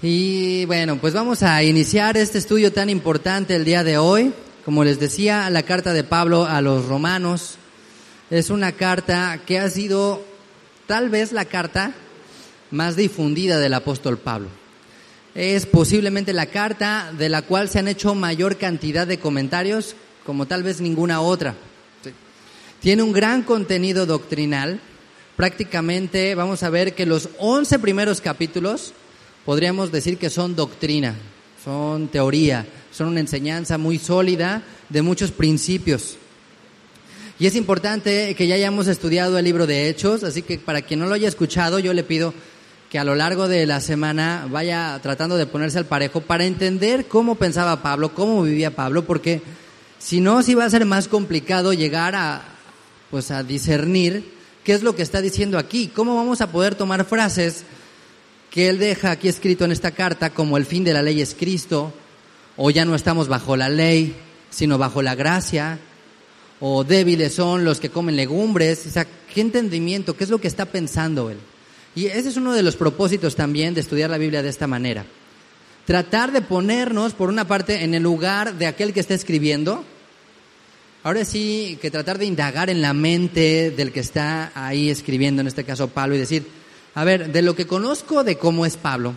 Y bueno, pues vamos a iniciar este estudio tan importante el día de hoy. Como les decía, la carta de Pablo a los romanos es una carta que ha sido tal vez la carta más difundida del apóstol Pablo. Es posiblemente la carta de la cual se han hecho mayor cantidad de comentarios, como tal vez ninguna otra. Tiene un gran contenido doctrinal. Prácticamente vamos a ver que los 11 primeros capítulos podríamos decir que son doctrina, son teoría, son una enseñanza muy sólida de muchos principios. Y es importante que ya hayamos estudiado el libro de Hechos, así que para quien no lo haya escuchado, yo le pido que a lo largo de la semana vaya tratando de ponerse al parejo para entender cómo pensaba Pablo, cómo vivía Pablo, porque si no, sí va a ser más complicado llegar a discernir qué es lo que está diciendo aquí, cómo vamos a poder tomar frases que él deja aquí escrito en esta carta, como el fin de la ley es Cristo, o ya no estamos bajo la ley, sino bajo la gracia, o débiles son los que comen legumbres. O sea, ¿qué entendimiento? ¿Qué es lo que está pensando él? Y ese es uno de los propósitos también de estudiar la Biblia de esta manera. Tratar de ponernos, por una parte, en el lugar de aquel que está escribiendo. Ahora sí, que tratar de indagar en la mente del que está ahí escribiendo, en este caso Pablo, y decir, a ver, de lo que conozco de cómo es Pablo,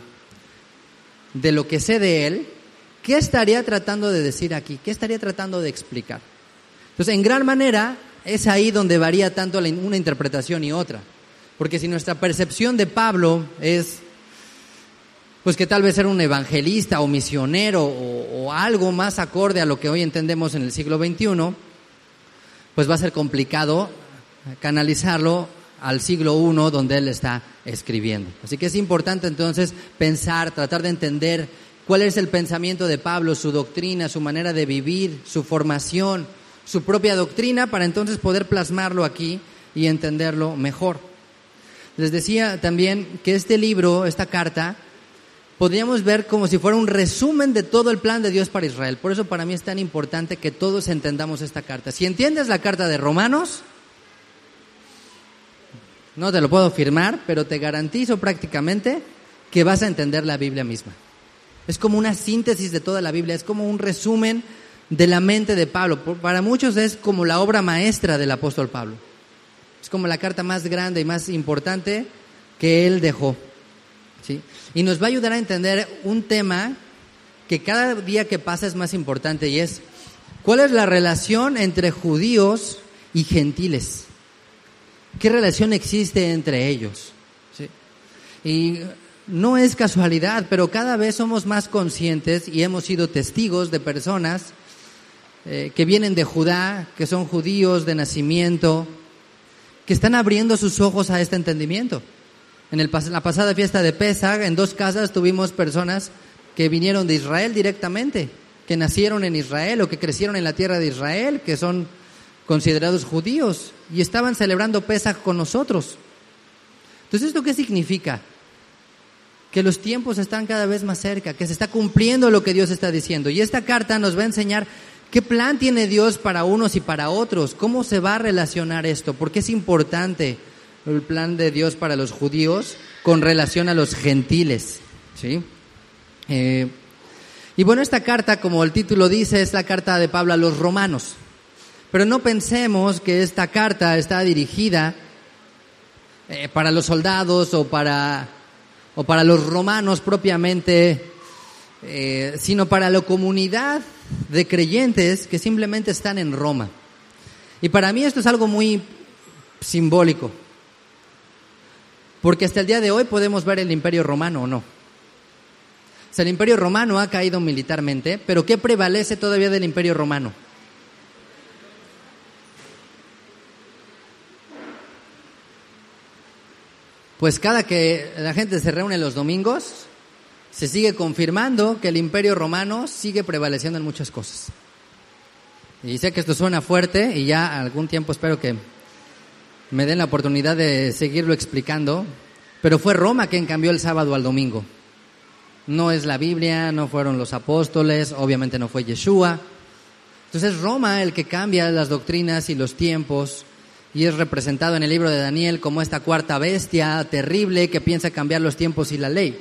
de lo que sé de él, ¿qué estaría tratando de decir aquí? ¿Qué estaría tratando de explicar? Entonces, en gran manera, es ahí donde varía tanto una interpretación y otra. Porque si nuestra percepción de Pablo es, pues que tal vez era un evangelista o misionero o algo más acorde a lo que hoy entendemos en el siglo XXI, pues va a ser complicado canalizarlo al siglo I, donde él está escribiendo. Así que es importante entonces pensar, tratar de entender cuál es el pensamiento de Pablo, su doctrina, su manera de vivir, su formación, su propia doctrina, para entonces poder plasmarlo aquí y entenderlo mejor. Les decía también que este libro, esta carta, podríamos ver como si fuera un resumen de todo el plan de Dios para Israel. Por eso para mí es tan importante que todos entendamos esta carta. Si entiendes la carta de Romanos, no te lo puedo firmar, pero te garantizo prácticamente que vas a entender la Biblia misma. Es como una síntesis de toda la Biblia, es como un resumen de la mente de Pablo. Para muchos es como la obra maestra del apóstol Pablo. Es como la carta más grande y más importante que él dejó, ¿sí? Y nos va a ayudar a entender un tema que cada día que pasa es más importante, y es, ¿cuál es la relación entre judíos y gentiles? ¿Qué relación existe entre ellos? ¿Sí? Y no es casualidad, pero cada vez somos más conscientes y hemos sido testigos de personas que vienen de Judá, que son judíos de nacimiento, que están abriendo sus ojos a este entendimiento. En la pasada fiesta de Pesaj, en 2 casas tuvimos personas que vinieron de Israel directamente, que nacieron en Israel o que crecieron en la tierra de Israel, que son considerados judíos, y estaban celebrando Pesaj con nosotros. Entonces, ¿esto qué significa? Que los tiempos están cada vez más cerca, que se está cumpliendo lo que Dios está diciendo. Y esta carta nos va a enseñar qué plan tiene Dios para unos y para otros, cómo se va a relacionar esto, porque es importante el plan de Dios para los judíos con relación a los gentiles, ¿sí? Y bueno, esta carta, como el título dice, es la carta de Pablo a los romanos. Pero no pensemos que esta carta está dirigida para los soldados o para los romanos propiamente, sino para la comunidad de creyentes que simplemente están en Roma. Y para mí esto es algo muy simbólico, porque hasta el día de hoy podemos ver el Imperio Romano o no. O sea, el Imperio Romano ha caído militarmente, pero ¿qué prevalece todavía del Imperio Romano? Pues cada que la gente se reúne los domingos, se sigue confirmando que el Imperio Romano sigue prevaleciendo en muchas cosas. Y sé que esto suena fuerte y ya algún tiempo espero que me den la oportunidad de seguirlo explicando, pero fue Roma quien cambió el sábado al domingo. No es la Biblia, no fueron los apóstoles, obviamente no fue Yeshua. Entonces es Roma el que cambia las doctrinas y los tiempos, y es representado en el libro de Daniel como esta cuarta bestia terrible que piensa cambiar los tiempos y la ley.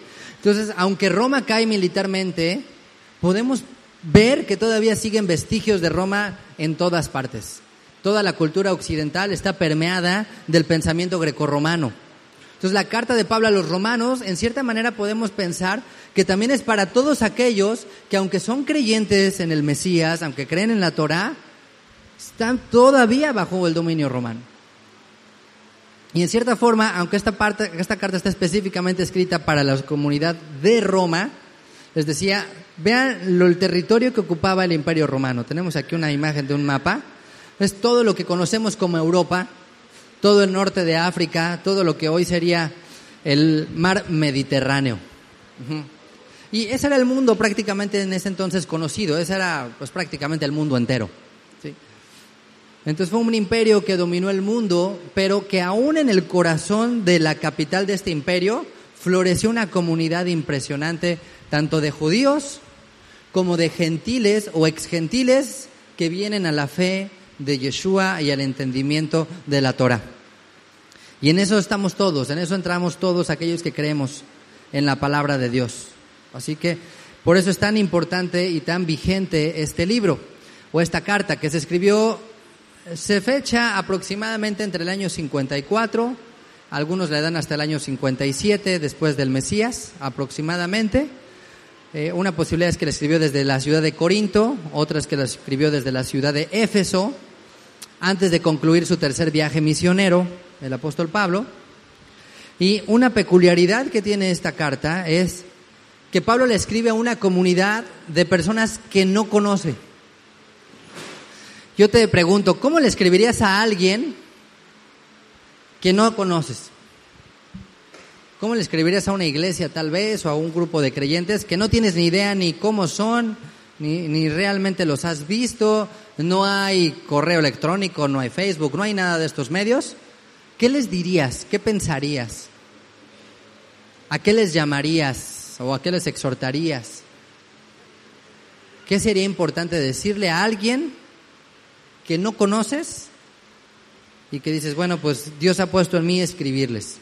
Entonces, aunque Roma cae militarmente, podemos ver que todavía siguen vestigios de Roma en todas partes. Toda la cultura occidental está permeada del pensamiento grecorromano. Entonces, la carta de Pablo a los romanos, en cierta manera podemos pensar que también es para todos aquellos que, aunque son creyentes en el Mesías, aunque creen en la Torá, están todavía bajo el dominio romano. Y en cierta forma, aunque esta carta está específicamente escrita para la comunidad de Roma, les decía, vean el territorio que ocupaba el Imperio Romano. Tenemos aquí una imagen de un mapa. Es todo lo que conocemos como Europa, todo el norte de África, todo lo que hoy sería el mar Mediterráneo. Y ese era el mundo prácticamente en ese entonces conocido. Ese era pues prácticamente el mundo entero. ¿Sí? Entonces fue un imperio que dominó el mundo, pero que aún en el corazón de la capital de este imperio floreció una comunidad impresionante, tanto de judíos como de gentiles o exgentiles que vienen a la fe de Yeshua y al entendimiento de la Torá. Y en eso estamos todos, en eso entramos todos aquellos que creemos en la palabra de Dios. Así que por eso es tan importante y tan vigente este libro o esta carta que se escribió, se fecha aproximadamente entre el año 54, algunos le dan hasta el año 57 después del Mesías aproximadamente. Una posibilidad es que la escribió desde la ciudad de Corinto, otra es que la escribió desde la ciudad de Éfeso, antes de concluir su tercer viaje misionero, el apóstol Pablo. Y una peculiaridad que tiene esta carta es que Pablo le escribe a una comunidad de personas que no conoce. Yo te pregunto, ¿cómo le escribirías a alguien que no conoces? ¿Cómo le escribirías a una iglesia tal vez o a un grupo de creyentes que no tienes ni idea ni cómo son, ni realmente los has visto? No hay correo electrónico, no hay Facebook, no hay nada de estos medios. ¿Qué les dirías? ¿Qué pensarías? ¿A qué les llamarías o a qué les exhortarías? ¿Qué sería importante decirle a alguien que no conoces y que dices, bueno, pues Dios ha puesto en mí escribirles?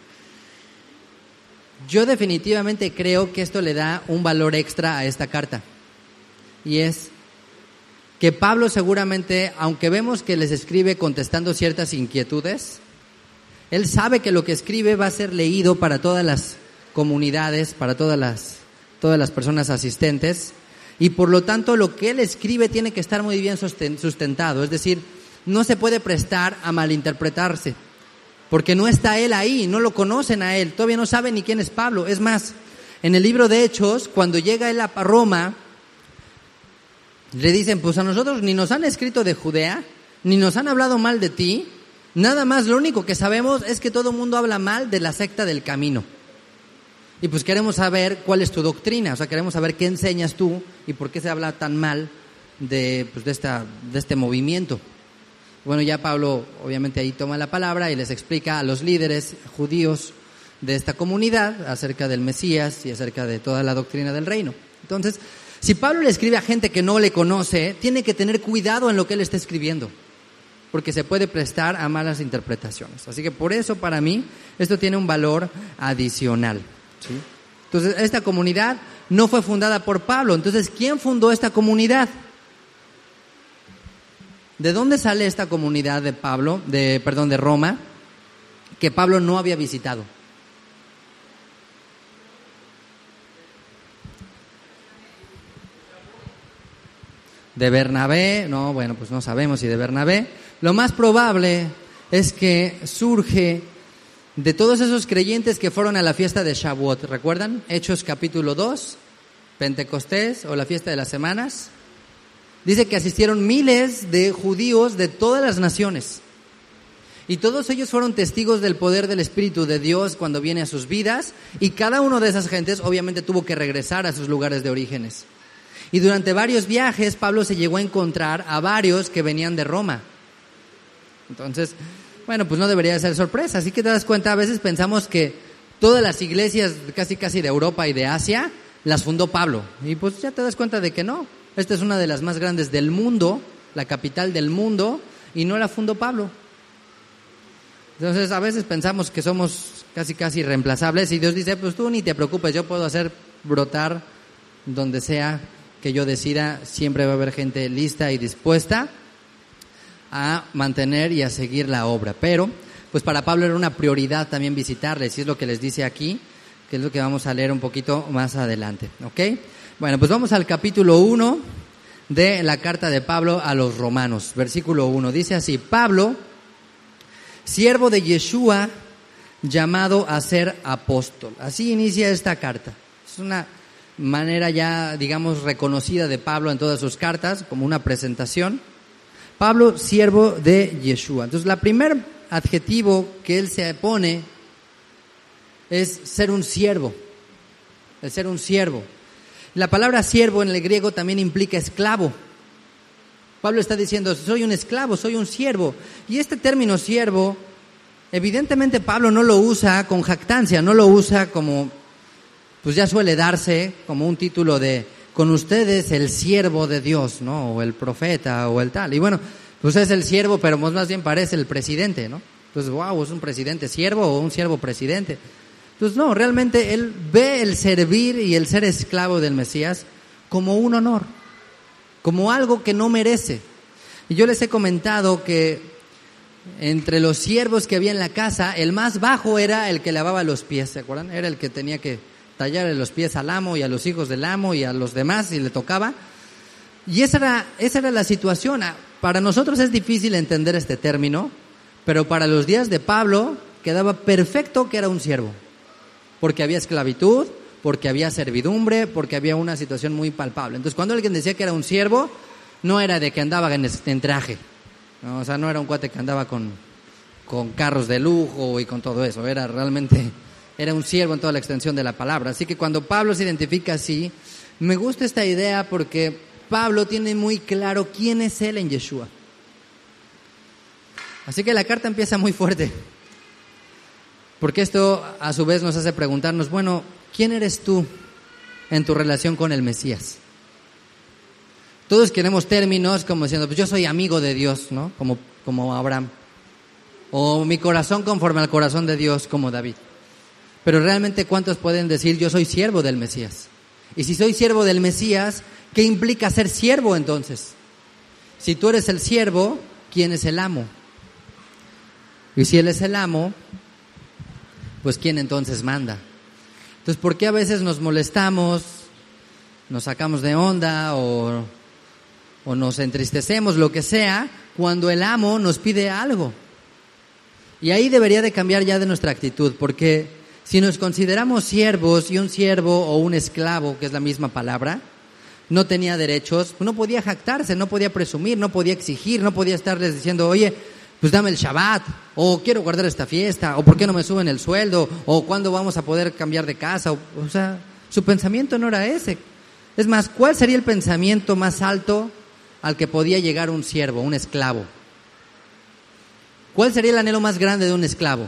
Yo definitivamente creo que esto le da un valor extra a esta carta. Y es que Pablo seguramente, aunque vemos que les escribe contestando ciertas inquietudes, él sabe que lo que escribe va a ser leído para todas las comunidades, para todas las personas asistentes, y por lo tanto lo que él escribe tiene que estar muy bien sustentado, es decir, no se puede prestar a malinterpretarse, porque no está él ahí, no lo conocen a él, todavía no saben ni quién es Pablo. Es más, en el libro de Hechos, cuando llega él a Roma, le dicen, pues a nosotros ni nos han escrito de Judea, ni nos han hablado mal de ti, nada más lo único que sabemos es que todo el mundo habla mal de la secta del camino. Y pues queremos saber cuál es tu doctrina, o sea, queremos saber qué enseñas tú y por qué se habla tan mal de este movimiento. Bueno, ya Pablo obviamente ahí toma la palabra y les explica a los líderes judíos de esta comunidad acerca del Mesías y acerca de toda la doctrina del reino. Entonces, si Pablo le escribe a gente que no le conoce, tiene que tener cuidado en lo que él está escribiendo, porque se puede prestar a malas interpretaciones. Así que por eso, para mí, esto tiene un valor adicional, ¿sí? Entonces, esta comunidad no fue fundada por Pablo. Entonces, ¿quién fundó esta comunidad? ¿De dónde sale esta comunidad de Roma, que Pablo no había visitado? De Bernabé, no, bueno, pues no sabemos si de Bernabé. Lo más probable es que surge de todos esos creyentes que fueron a la fiesta de Shavuot. ¿Recuerdan? Hechos capítulo 2, Pentecostés o la fiesta de las semanas. Dice que asistieron miles de judíos de todas las naciones. Y todos ellos fueron testigos del poder del Espíritu de Dios cuando viene a sus vidas. Y cada uno de esas gentes obviamente tuvo que regresar a sus lugares de orígenes. Y durante varios viajes Pablo se llegó a encontrar a varios que venían de Roma. Entonces, bueno, pues no debería ser sorpresa. Así que te das cuenta, a veces pensamos que todas las iglesias casi de Europa y de Asia las fundó Pablo. Y pues ya te das cuenta de que no. Esta es una de las más grandes del mundo, la capital del mundo, y no la fundó Pablo. Entonces, a veces pensamos que somos casi irreemplazables, y Dios dice, pues tú ni te preocupes, yo puedo hacer brotar donde sea que yo decida, siempre va a haber gente lista y dispuesta a mantener y a seguir la obra. Pero, pues para Pablo era una prioridad también visitarles, y es lo que les dice aquí, que es lo que vamos a leer un poquito más adelante, ¿ok? Bueno, pues vamos al capítulo 1 de la carta de Pablo a los Romanos, versículo 1. Dice así: Pablo, siervo de Yeshua, llamado a ser apóstol. Así inicia esta carta. Es una manera ya, digamos, reconocida de Pablo en todas sus cartas, como una presentación. Pablo, siervo de Yeshua. Entonces, el primer adjetivo que él se pone es ser un siervo. El ser un siervo. La palabra siervo en el griego también implica esclavo. Pablo está diciendo, soy un esclavo, soy un siervo. Y este término siervo, evidentemente Pablo no lo usa con jactancia, no lo usa como, pues ya suele darse como un título de, con ustedes el siervo de Dios, ¿no? O el profeta, o el tal. Y bueno, pues es el siervo, pero más bien parece el presidente, ¿no? Entonces, wow, es un presidente siervo o un siervo presidente. Entonces, no, realmente él ve el servir y el ser esclavo del Mesías como un honor, como algo que no merece. Y yo les he comentado que entre los siervos que había en la casa, el más bajo era el que lavaba los pies, ¿se acuerdan? Era el que tenía que tallarle los pies al amo y a los hijos del amo y a los demás si le tocaba. Y esa era la situación. Para nosotros es difícil entender este término, pero para los días de Pablo quedaba perfecto que era un siervo. Porque había esclavitud, porque había servidumbre, porque había una situación muy palpable. Entonces, cuando alguien decía que era un siervo, no era de que andaba en traje, ¿no? O sea, no era un cuate que andaba con carros de lujo y con todo eso. Era un siervo en toda la extensión de la palabra. Así que cuando Pablo se identifica así, me gusta esta idea porque Pablo tiene muy claro quién es él en Yeshua. Así que la carta empieza muy fuerte. Porque esto a su vez nos hace preguntarnos, bueno, ¿quién eres tú en tu relación con el Mesías? Todos queremos términos como diciendo, pues yo soy amigo de Dios, ¿no? Como Abraham. O mi corazón conforme al corazón de Dios, como David. Pero realmente, ¿cuántos pueden decir, yo soy siervo del Mesías? Y si soy siervo del Mesías, ¿qué implica ser siervo entonces? Si tú eres el siervo, ¿quién es el amo? Y si él es el amo, pues ¿quién entonces manda? Entonces, ¿por qué a veces nos molestamos, nos sacamos de onda o nos entristecemos, lo que sea, cuando el amo nos pide algo? Y ahí debería de cambiar ya de nuestra actitud, porque si nos consideramos siervos, y un siervo o un esclavo, que es la misma palabra, no tenía derechos, no podía jactarse, no podía presumir, no podía exigir, no podía estarles diciendo, oye, pues dame el Shabbat, o quiero guardar esta fiesta, o por qué no me suben el sueldo, o cuándo vamos a poder cambiar de casa. O sea, su pensamiento no era ese. Es más, ¿cuál sería el pensamiento más alto al que podía llegar un siervo, un esclavo? ¿Cuál sería el anhelo más grande de un esclavo?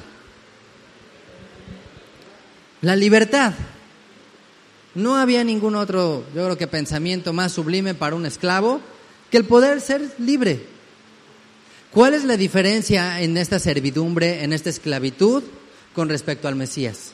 La libertad. No había ningún otro, yo creo que pensamiento más sublime para un esclavo que el poder ser libre. ¿Cuál es la diferencia en esta servidumbre, en esta esclavitud, con respecto al Mesías?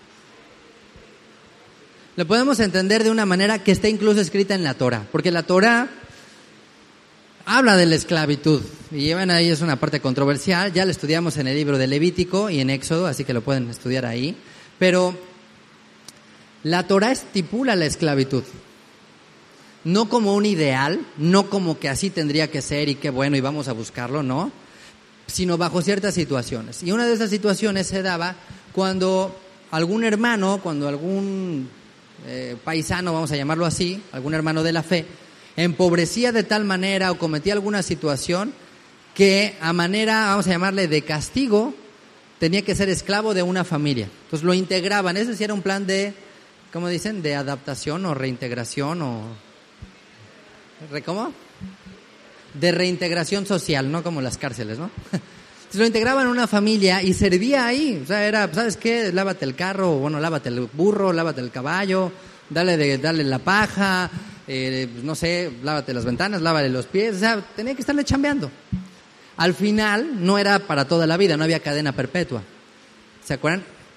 Lo podemos entender de una manera que está incluso escrita en la Torah, porque la Torah habla de la esclavitud, y bueno, ahí es una parte controversial, ya la estudiamos en el libro de Levítico y en Éxodo, así que lo pueden estudiar ahí, pero la Torah estipula la esclavitud. No como un ideal, no como que así tendría que ser y qué bueno y vamos a buscarlo, no, sino bajo ciertas situaciones. Y una de esas situaciones se daba cuando algún hermano, cuando algún paisano, vamos a llamarlo así, algún hermano de la fe, empobrecía de tal manera o cometía alguna situación que a manera, vamos a llamarle de castigo, tenía que ser esclavo de una familia. Entonces lo integraban, ese sí era un plan de, ¿cómo dicen? De adaptación o reintegración o... ¿Cómo? De reintegración social, no como las cárceles, ¿no? Entonces lo integraban en una familia y servía ahí. O sea, era, ¿sabes qué? Lávate el carro, bueno, lávate el burro, lávate el caballo, dale la paja, no sé, lávate las ventanas, lávale los pies. O sea, tenía que estarle chambeando. Al final no era para toda la vida, no había cadena perpetua. ¿Se acuerdan?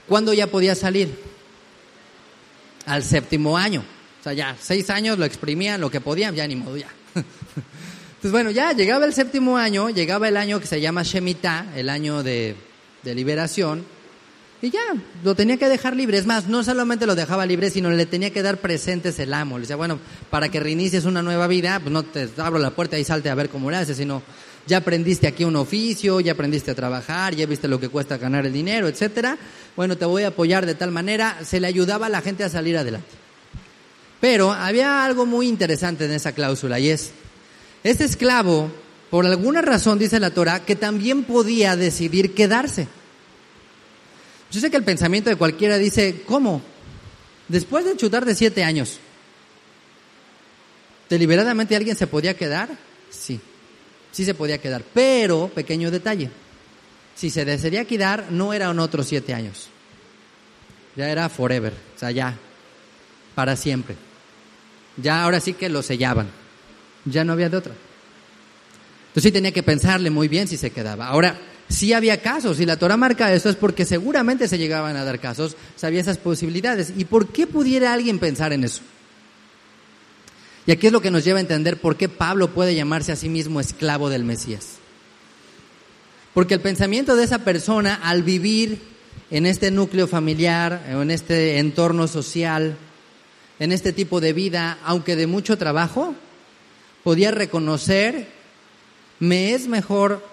¿Cuándo ya podía salir? Al 7º año. O sea, ya 6 años lo exprimían lo que podían, ya ni modo, ya. Entonces, bueno, ya llegaba el 7º año, llegaba el año que se llama Shemitah, el año de liberación, y ya, lo tenía que dejar libre. Es más, no solamente lo dejaba libre, sino le tenía que dar presentes el amo. Le decía, bueno, para que reinicies una nueva vida, pues no te abro la puerta y salte a ver cómo lo haces, sino ya aprendiste aquí un oficio, ya aprendiste a trabajar, ya viste lo que cuesta ganar el dinero, etcétera. Bueno, te voy a apoyar de tal manera. Se le ayudaba a la gente a salir adelante. Pero había algo muy interesante en esa cláusula, y es, ese esclavo, por alguna razón, dice la Torah, que también podía decidir quedarse. Yo sé que el pensamiento de cualquiera dice, ¿cómo? Después de chutar de 7 años, ¿deliberadamente alguien se podía quedar? Sí se podía quedar, pero, pequeño detalle, si se decidía quedar, no eran otros 7 años, ya era forever, o sea, ya, para siempre, ya ahora sí que lo sellaban, ya no había de otra. Entonces sí tenía que pensarle muy bien si se quedaba. Ahora, sí había casos, y la Torah marca eso, es porque seguramente se llegaban a dar casos, sabía esas posibilidades. ¿Y por qué pudiera alguien pensar en eso? Y aquí es lo que nos lleva a entender por qué Pablo puede llamarse a sí mismo esclavo del Mesías. Porque el pensamiento de esa persona, al vivir en este núcleo familiar, o en este entorno social, en este tipo de vida, aunque de mucho trabajo, podía reconocer, me es mejor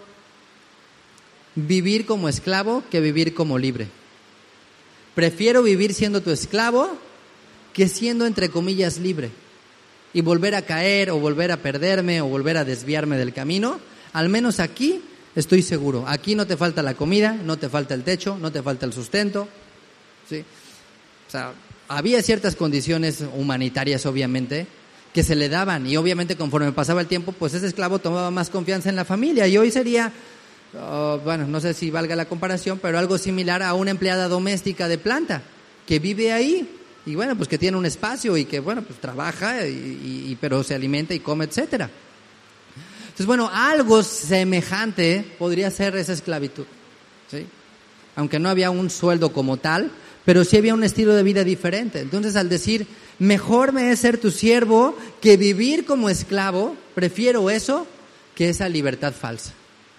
vivir como esclavo que vivir como libre. Prefiero vivir siendo tu esclavo que siendo, entre comillas, libre. Y volver a caer, o volver a perderme, o volver a desviarme del camino. Al menos aquí estoy seguro. Aquí no te falta la comida, no te falta el techo, no te falta el sustento, ¿sí? O sea, había ciertas condiciones humanitarias, obviamente, que se le daban, y obviamente conforme pasaba el tiempo, pues ese esclavo tomaba más confianza en la familia, y hoy sería, bueno, no sé si valga la comparación, pero algo similar a una empleada doméstica de planta, que vive ahí, y bueno, pues que tiene un espacio, y que bueno, pues trabaja, pero se alimenta y come, etcétera. Entonces, bueno, algo semejante podría ser esa esclavitud, ¿sí? Aunque no había un sueldo como tal, pero sí había un estilo de vida diferente. Entonces, al decir, mejor me es ser tu siervo que vivir como esclavo, prefiero eso que esa libertad falsa.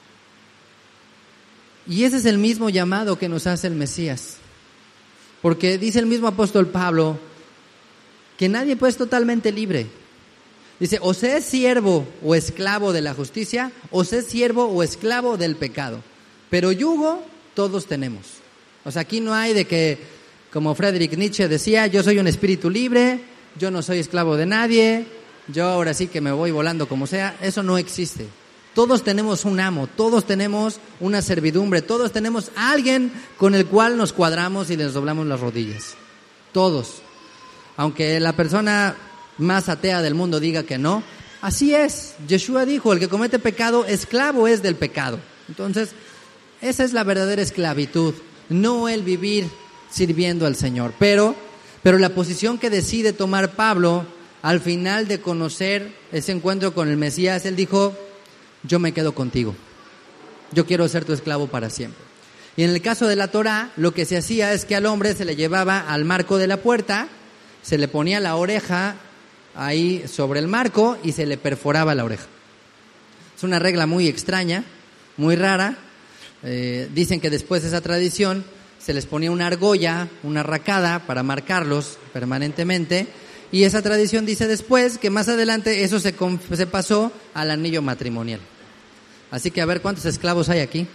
Y ese es el mismo llamado que nos hace el Mesías. Porque dice el mismo apóstol Pablo que nadie pues es totalmente libre. Dice, o se es siervo o esclavo de la justicia, o se es siervo o esclavo del pecado. Pero yugo todos tenemos. O sea, aquí no hay de que, como Friedrich Nietzsche decía, yo soy un espíritu libre, yo no soy esclavo de nadie, yo ahora sí que me voy volando como sea. Eso no existe. Todos tenemos un amo, todos tenemos una servidumbre, todos tenemos a alguien con el cual nos cuadramos y les doblamos las rodillas. Todos. Aunque la persona más atea del mundo diga que no, así es. Yeshua dijo, el que comete pecado, esclavo es del pecado. Entonces, esa es la verdadera esclavitud, no el vivir sirviendo al Señor. Pero la posición que decide tomar Pablo al final de conocer ese encuentro con el Mesías, él dijo, yo me quedo contigo, yo quiero ser tu esclavo para siempre. Y en el caso de la Torah, lo que se hacía es que al hombre se le llevaba al marco de la puerta, se le ponía la oreja ahí sobre el marco y se le perforaba la oreja. Es una regla muy extraña, muy rara. Dicen que después de esa tradición se les ponía una argolla, una racada para marcarlos permanentemente. Y esa tradición dice después que más adelante eso se pasó al anillo matrimonial. Así que a ver, ¿cuántos esclavos hay aquí?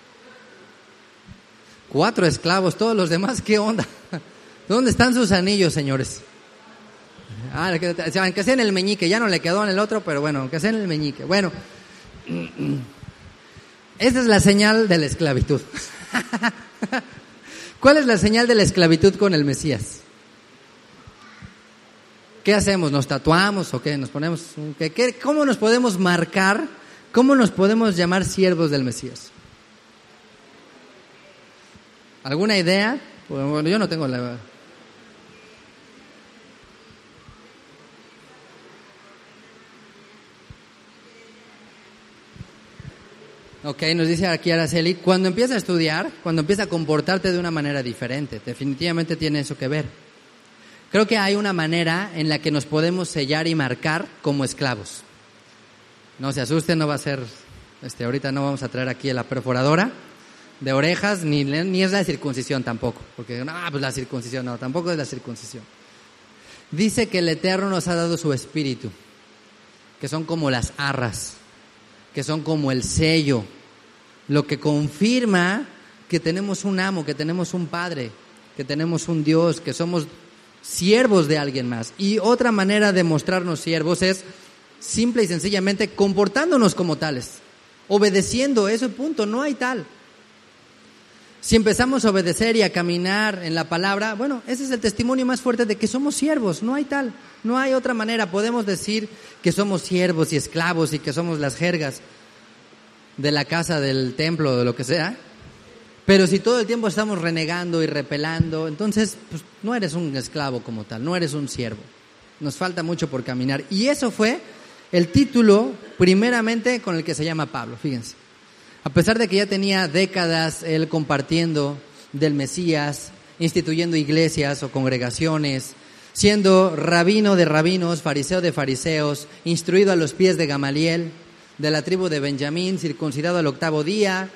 4 esclavos, todos los demás, ¿qué onda? ¿Dónde están sus anillos, señores? Aunque sea en el meñique, ya no le quedó en el otro, pero bueno, aunque sea en el meñique. Bueno, esa es la señal de la esclavitud. ¿Cuál es la señal de la esclavitud con el Mesías? ¿Qué hacemos? ¿Nos tatuamos o qué? ¿Nos ponemos ¿Cómo nos podemos marcar? ¿Cómo nos podemos llamar siervos del Mesías? ¿Alguna idea? Bueno, yo no tengo la... Ok, nos dice aquí Araceli, cuando empieza a estudiar, cuando empieza a comportarte de una manera diferente, definitivamente tiene eso que ver. Creo que hay una manera en la que nos podemos sellar y marcar como esclavos. No se asusten, no va a ser, ahorita no vamos a traer aquí la perforadora de orejas, ni es la circuncisión tampoco, porque pues la circuncisión no, tampoco es la circuncisión. Dice que el Eterno nos ha dado su espíritu, que son como las arras, que son como el sello, lo que confirma que tenemos un amo, que tenemos un Padre, que tenemos un Dios, que somos siervos de alguien más. Y otra manera de mostrarnos siervos es simple y sencillamente comportándonos como tales, obedeciendo, eso punto, no hay tal. Si empezamos a obedecer y a caminar en la palabra, bueno, ese es el testimonio más fuerte de que somos siervos, no hay tal, no hay otra manera. Podemos decir que somos siervos y esclavos y que somos las jergas de la casa, del templo, de lo que sea, pero si todo el tiempo estamos renegando y repelando, entonces pues, no eres un esclavo como tal, no eres un siervo. Nos falta mucho por caminar. Y eso fue el título primeramente con el que se llama Pablo, fíjense. A pesar de que ya tenía décadas él compartiendo del Mesías, instituyendo iglesias o congregaciones, siendo rabino de rabinos, fariseo de fariseos, instruido a los pies de Gamaliel, de la tribu de Benjamín, circuncidado al 8º día,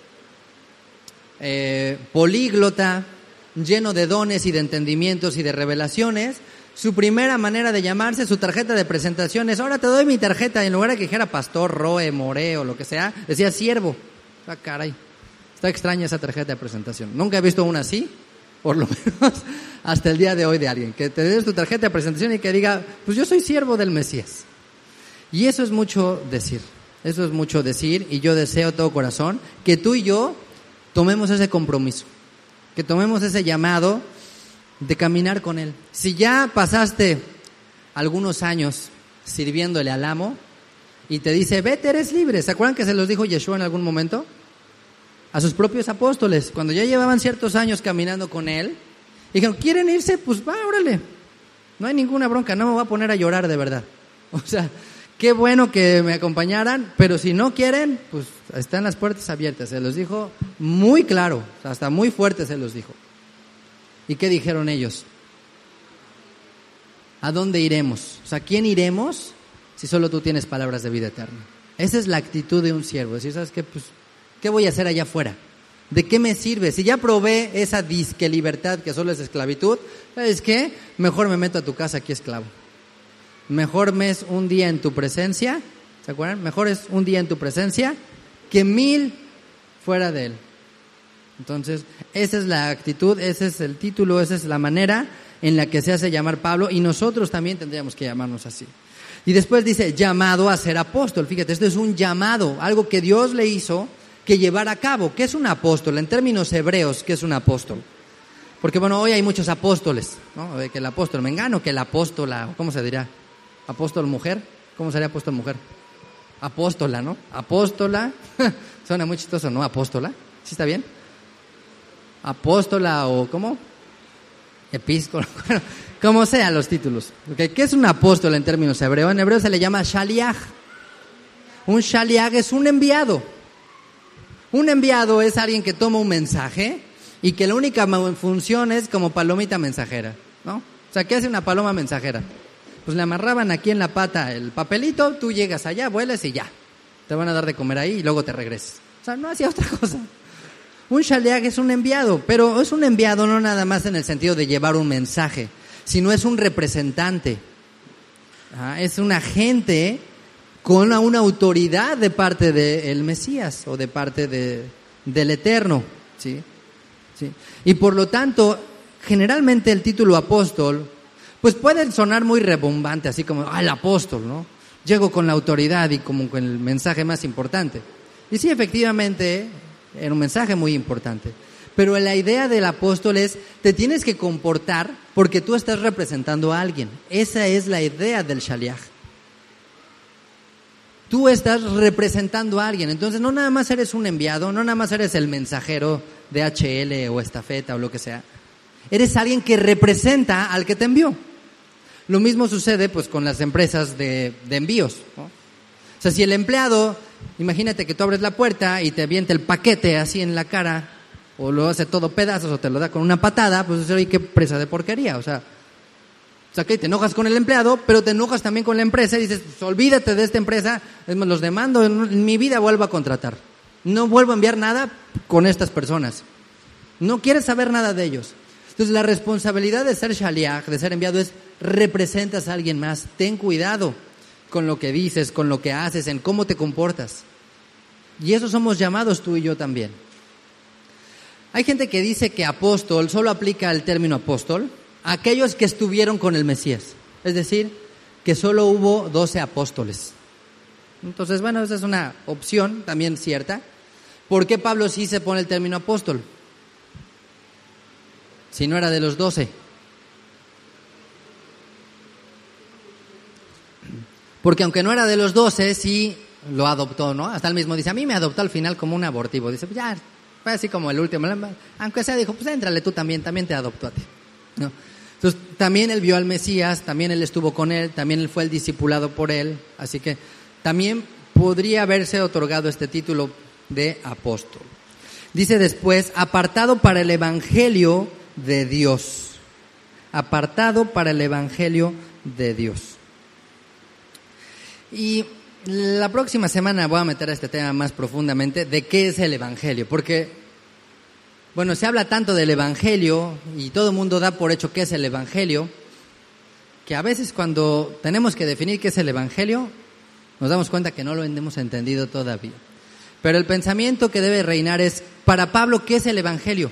políglota, lleno de dones y de entendimientos y de revelaciones, su primera manera de llamarse, su tarjeta de presentación es: ahora te doy mi tarjeta, y en lugar de que dijera pastor, roe, more o lo que sea, decía siervo. Ah, caray, está extraña esa tarjeta de presentación. Nunca he visto una así, por lo menos hasta el día de hoy, de alguien que te des tu tarjeta de presentación y que diga, pues yo soy siervo del Mesías. Y eso es mucho decir, y yo deseo de todo corazón que tú y yo tomemos ese compromiso, que tomemos ese llamado de caminar con Él. Si ya pasaste algunos años sirviéndole al amo y te dice, vete, eres libre. ¿Se acuerdan que se los dijo Yeshua en algún momento? A sus propios apóstoles, cuando ya llevaban ciertos años caminando con Él, dijeron, ¿quieren irse? Pues va, órale, no hay ninguna bronca, no me voy a poner a llorar de verdad. O sea, qué bueno que me acompañaran, pero si no quieren, pues están las puertas abiertas. Se los dijo muy claro, hasta muy fuerte se los dijo. ¿Y qué dijeron ellos? ¿A dónde iremos? O sea, ¿quién iremos si solo tú tienes palabras de vida eterna? Esa es la actitud de un siervo. Decir, ¿sabes qué? Pues, ¿qué voy a hacer allá afuera? ¿De qué me sirve? Si ya probé esa disque libertad que solo es esclavitud, ¿sabes qué? Mejor me meto a tu casa aquí esclavo. Mejor me es un día en tu presencia, ¿se acuerdan? Mejor es un día en tu presencia que 1000 fuera de él. Entonces, esa es la actitud, ese es el título, esa es la manera en la que se hace llamar Pablo, y nosotros también tendríamos que llamarnos así. Y después dice, llamado a ser apóstol. Fíjate, esto es un llamado, algo que Dios le hizo que llevar a cabo. ¿Qué es un apóstol? En términos hebreos, ¿qué es un apóstol? Porque bueno, hoy hay muchos apóstoles, ¿no? Que el apóstol mengano, que el apóstola, ¿cómo se dirá? ¿Apóstol mujer? ¿Cómo sería apóstol mujer? Apóstola, ¿no? Apóstola, suena muy chistoso, ¿no? Apóstola, ¿sí está bien? Apóstola o ¿cómo? Episcopo, bueno, como sean los títulos. ¿Okay? ¿Qué es un apóstol en términos hebreos? En hebreo se le llama shaliach. Un shaliach es un enviado. Un enviado es alguien que toma un mensaje y que la única función es como palomita mensajera, ¿no? O sea, ¿qué hace una paloma mensajera? Pues le amarraban aquí en la pata el papelito, tú llegas allá, vuelas y ya. Te van a dar de comer ahí y luego te regresas. O sea, no hacía otra cosa. Un shaliach es un enviado, pero es un enviado no nada más en el sentido de llevar un mensaje, sino es un representante. Es un agente con una autoridad de parte del Mesías o de parte del Eterno, ¿sí? ¿Sí? Y por lo tanto, generalmente el título apóstol pues puede sonar muy rebumbante, así como, el apóstol, ¿no? Llego con la autoridad y como con el mensaje más importante. Y sí, efectivamente, era un mensaje muy importante. Pero la idea del apóstol es, te tienes que comportar porque tú estás representando a alguien. Esa es la idea del shaliach. Tú estás representando a alguien. Entonces, no nada más eres un enviado, no nada más eres el mensajero de HL o estafeta o lo que sea. Eres alguien que representa al que te envió. Lo mismo sucede pues con las empresas de envíos, ¿no? O sea, si el empleado, imagínate que tú abres la puerta y te avienta el paquete así en la cara, o lo hace todo pedazos, o te lo da con una patada, pues oye, qué presa de porquería. O sea, que te enojas con el empleado, pero te enojas también con la empresa y dices, pues, olvídate de esta empresa, es más, los demando, en mi vida vuelvo a contratar. No vuelvo a enviar nada con estas personas. No quieres saber nada de ellos. Entonces, la responsabilidad de ser shaliach, de ser enviado, es representas a alguien más. Ten cuidado con lo que dices, con lo que haces, en cómo te comportas. Y eso somos llamados tú y yo también. Hay gente que dice que apóstol solo aplica el término apóstol a aquellos que estuvieron con el Mesías. Es decir, que solo hubo 12 apóstoles. Entonces, bueno, esa es una opción también cierta. ¿Por qué Pablo sí se pone el término apóstol? Si no era de los 12. Porque aunque no era de los 12, sí lo adoptó, ¿no? Hasta él mismo dice, a mí me adoptó al final como un abortivo. Dice, pues ya, fue así como el último. Aunque sea, dijo, pues éntrale tú también te adoptó a ti, ¿no? Entonces, también él vio al Mesías, también él estuvo con él, también él fue el discipulado por él. Así que también podría haberse otorgado este título de apóstol. Dice después, apartado para el evangelio de Dios. Apartado para el evangelio de Dios. Y la próxima semana voy a meter a este tema más profundamente de qué es el evangelio, porque bueno, se habla tanto del evangelio y todo el mundo da por hecho qué es el evangelio, que a veces cuando tenemos que definir qué es el evangelio, nos damos cuenta que no lo hemos entendido todavía. Pero el pensamiento que debe reinar es, para Pablo, ¿qué es el evangelio?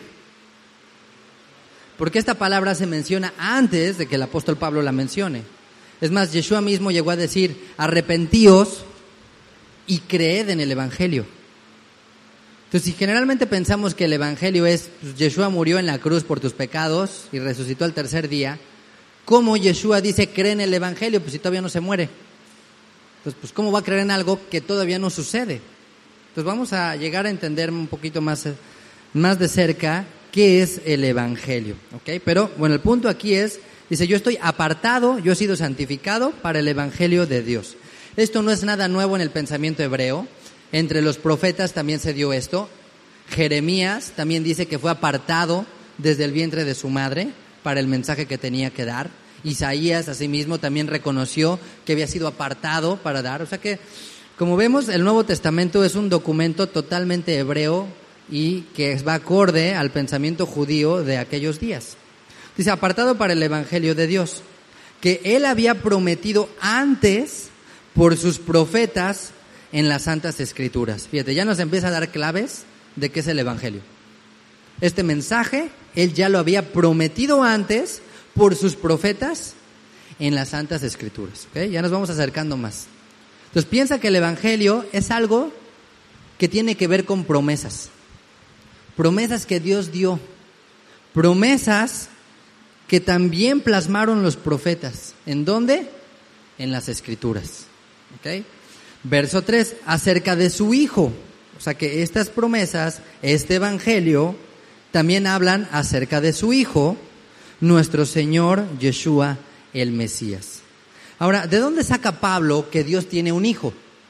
Porque esta palabra se menciona antes de que el apóstol Pablo la mencione. Es más, Yeshua mismo llegó a decir, arrepentíos y creed en el evangelio. Entonces, si generalmente pensamos que el evangelio es, pues, Yeshua murió en la cruz por tus pecados y resucitó al tercer día, ¿cómo Yeshua dice cree en el evangelio? Pues si todavía no se muere. Entonces, pues ¿cómo va a creer en algo que todavía no sucede? Entonces vamos a llegar a entender un poquito más de cerca qué es el evangelio, ¿ok? Pero bueno, el punto aquí es, dice, yo estoy apartado, yo he sido santificado para el evangelio de Dios. Esto no es nada nuevo en el pensamiento hebreo. Entre los profetas también se dio esto. Jeremías también dice que fue apartado desde el vientre de su madre para el mensaje que tenía que dar. Isaías asimismo también reconoció que había sido apartado para dar. O sea que, como vemos, el Nuevo Testamento es un documento totalmente hebreo y que va acorde al pensamiento judío de aquellos días. Dice, apartado para el evangelio de Dios, que él había prometido antes por sus profetas en las Santas Escrituras. Fíjate, ya nos empieza a dar claves de qué es el evangelio. Este mensaje, él ya lo había prometido antes por sus profetas en las Santas Escrituras. ¿Okay? Ya nos vamos acercando más. Entonces piensa que el evangelio es algo que tiene que ver con promesas. Promesas que Dios dio. Promesas que también plasmaron los profetas. ¿En dónde? En las Escrituras. ¿Ok? Verso 3, acerca de su Hijo. O sea que estas promesas, este evangelio, también hablan acerca de su Hijo, nuestro Señor Yeshua el Mesías. Ahora, ¿de dónde saca Pablo que Dios tiene un hijo?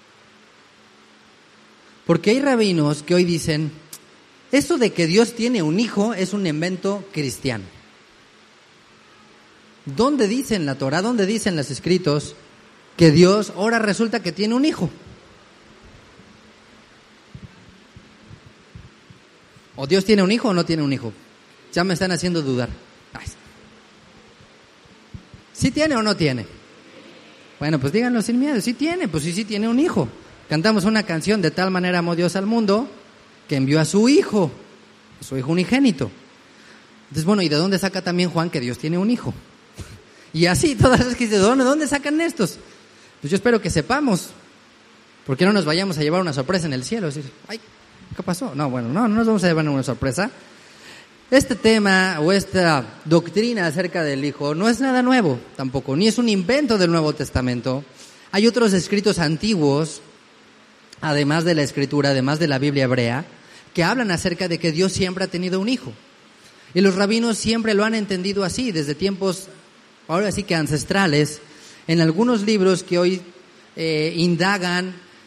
Porque hay rabinos que hoy dicen, eso de que Dios tiene un hijo es un invento cristiano. ¿Dónde dice en la Torah, dónde dicen los escritos que Dios ahora resulta que tiene un hijo? ¿O Dios tiene un hijo o no tiene un hijo? Ya me están haciendo dudar. Ay. ¿Sí tiene o no tiene? Bueno, pues díganlo sin miedo. Sí tiene, pues sí tiene un hijo. Cantamos una canción, de tal manera amó Dios al mundo, que envió a su hijo unigénito. Entonces, bueno, ¿y de dónde saca también Juan que Dios tiene un hijo? Y así, todas las que dicen, ¿de dónde sacan estos? Pues yo espero que sepamos, porque no nos vayamos a llevar una sorpresa en el cielo. Es decir, ay, ¿qué pasó? No, bueno, no nos vamos a llevar una sorpresa. Este tema o esta doctrina acerca del Hijo no es nada nuevo tampoco, ni es un invento del Nuevo Testamento. Hay otros escritos antiguos, además de la Escritura, además de la Biblia hebrea, que hablan acerca de que Dios siempre ha tenido un Hijo. Y los rabinos siempre lo han entendido así, desde tiempos, ahora sí que ancestrales, en algunos libros que hoy indagan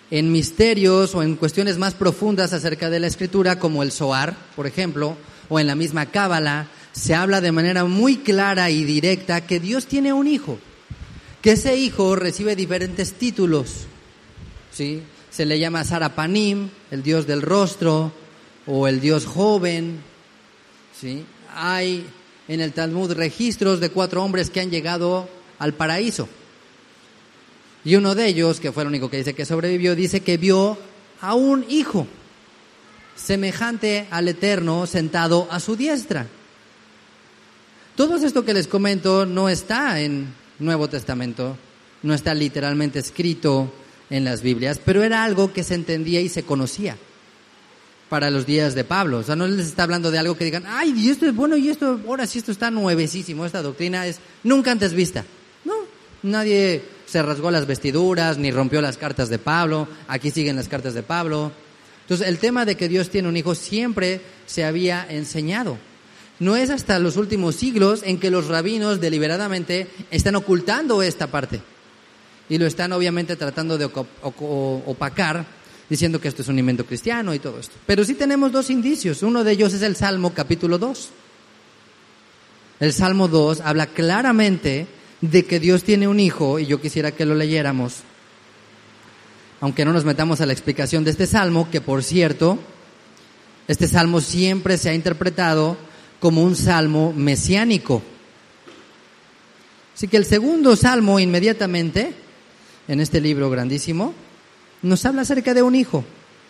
en misterios o en cuestiones más profundas acerca de la Escritura, como el Zohar, por ejemplo, o en la misma Cábala, se habla de manera muy clara y directa que Dios tiene un hijo, que ese hijo recibe diferentes títulos, ¿sí? Se le llama Sarapanim, el Dios del rostro, o el Dios joven, ¿sí? Hay en el Talmud registros de 4 hombres que han llegado al paraíso. Y uno de ellos, que fue el único que dice que sobrevivió, dice que vio a un hijo semejante al Eterno sentado a su diestra. Todo esto que les comento no está en Nuevo Testamento, no está literalmente escrito en las Biblias, pero era algo que se entendía y se conocía para los días de Pablo. O sea, no les está hablando de algo que digan, ay, y esto es bueno, y esto, ahora sí esto está nuevecísimo, esta doctrina es nunca antes vista. No, nadie se rasgó las vestiduras, ni rompió las cartas de Pablo, aquí siguen las cartas de Pablo. Entonces, el tema de que Dios tiene un hijo siempre se había enseñado. No es hasta los últimos siglos en que los rabinos deliberadamente están ocultando esta parte y lo están obviamente tratando de opacar, diciendo que esto es un invento cristiano y todo esto. Pero sí tenemos 2 indicios. Uno de ellos es el Salmo capítulo 2. El Salmo 2 habla claramente de que Dios tiene un hijo, y yo quisiera que lo leyéramos, aunque no nos metamos a la explicación de este Salmo, que por cierto, este Salmo siempre se ha interpretado como un salmo mesiánico. Así que el segundo salmo inmediatamente, en este libro grandísimo, nos habla acerca de un hijo.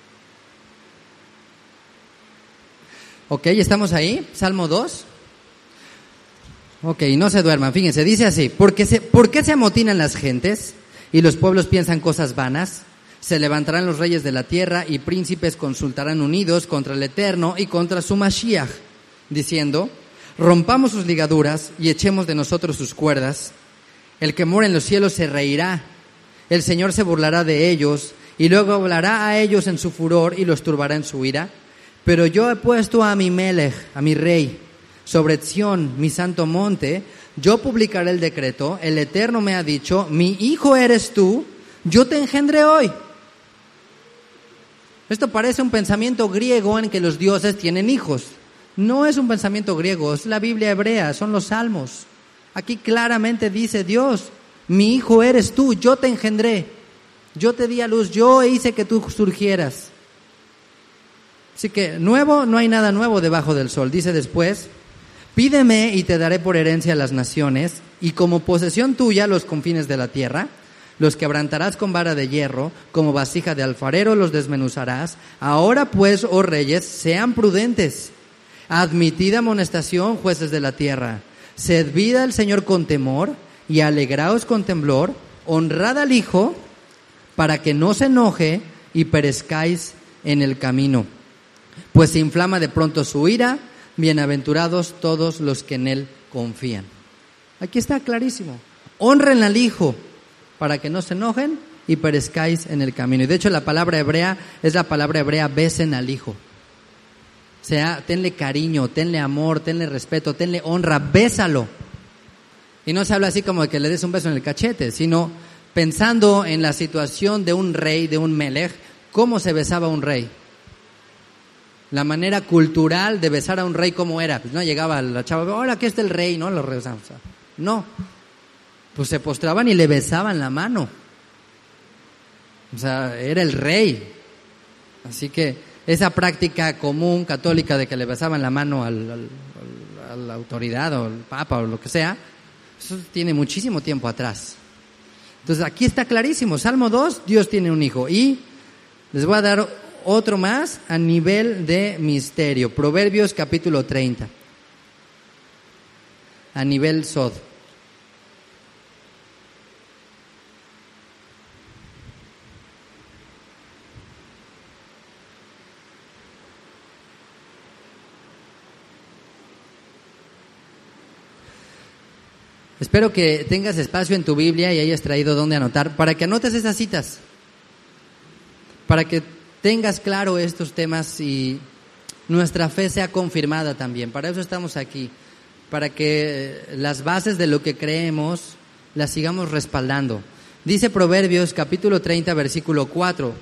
Ok, ¿estamos ahí? Salmo 2. Ok, no se duerman, fíjense, dice así: ¿Por qué se amotinan las gentes y los pueblos piensan cosas vanas? Se levantarán los reyes de la tierra y príncipes consultarán unidos contra el Eterno y contra su Mashiach, diciendo: rompamos sus ligaduras y echemos de nosotros sus cuerdas. El que mora en los cielos se reirá, el Señor se burlará de ellos, y luego hablará a ellos en su furor y los turbará en su ira. Pero yo he puesto a mi Melech, a mi rey, sobre Sión, mi santo monte. Yo publicaré el decreto. El Eterno me ha dicho: mi hijo eres tú, yo te engendré hoy. Esto parece un pensamiento griego en que los dioses tienen hijos. No es un pensamiento griego, es la Biblia hebrea, son los salmos. Aquí claramente dice Dios: mi hijo eres tú, yo te engendré, yo te di a luz, yo hice que tú surgieras. Así que nuevo, no hay nada nuevo debajo del sol. Dice después: pídeme y te daré por herencia a las naciones, y como posesión tuya los confines de la tierra. Los quebrantarás con vara de hierro, como vasija de alfarero los desmenuzarás. Ahora pues, oh reyes, sean prudentes. Admitid amonestación, jueces de la tierra. Servid al Señor con temor y alegraos con temblor. Honrad al Hijo, para que no se enoje y perezcáis en el camino. Pues se inflama de pronto su ira. Bienaventurados todos los que en Él confían. Aquí está clarísimo. Honren al Hijo, para que no se enojen y perezcáis en el camino. Y de hecho la palabra hebrea es la palabra hebrea besen al Hijo. O sea, tenle cariño, tenle amor, tenle respeto, tenle honra, bésalo. Y no se habla así como de que le des un beso en el cachete, sino pensando en la situación de un rey, de un melech, cómo se besaba un rey. La manera cultural de besar a un rey, ¿cómo era? Pues no llegaba la chava, hola, aquí está el rey, ¿no? Lo regresamos. No. Pues se postraban y le besaban la mano. O sea, era el rey. Así que esa práctica común católica de que le besaban la mano a la autoridad o al papa o lo que sea, eso tiene muchísimo tiempo atrás. Entonces aquí está clarísimo, Salmo 2, Dios tiene un hijo. Y les voy a dar otro más a nivel de misterio, Proverbios capítulo 30, a nivel Sod. Espero que tengas espacio en tu Biblia y hayas traído dónde anotar, para que anotes esas citas, para que tengas claro estos temas y nuestra fe sea confirmada también. Para eso estamos aquí, para que las bases de lo que creemos las sigamos respaldando. Dice Proverbios capítulo 30, versículo 4,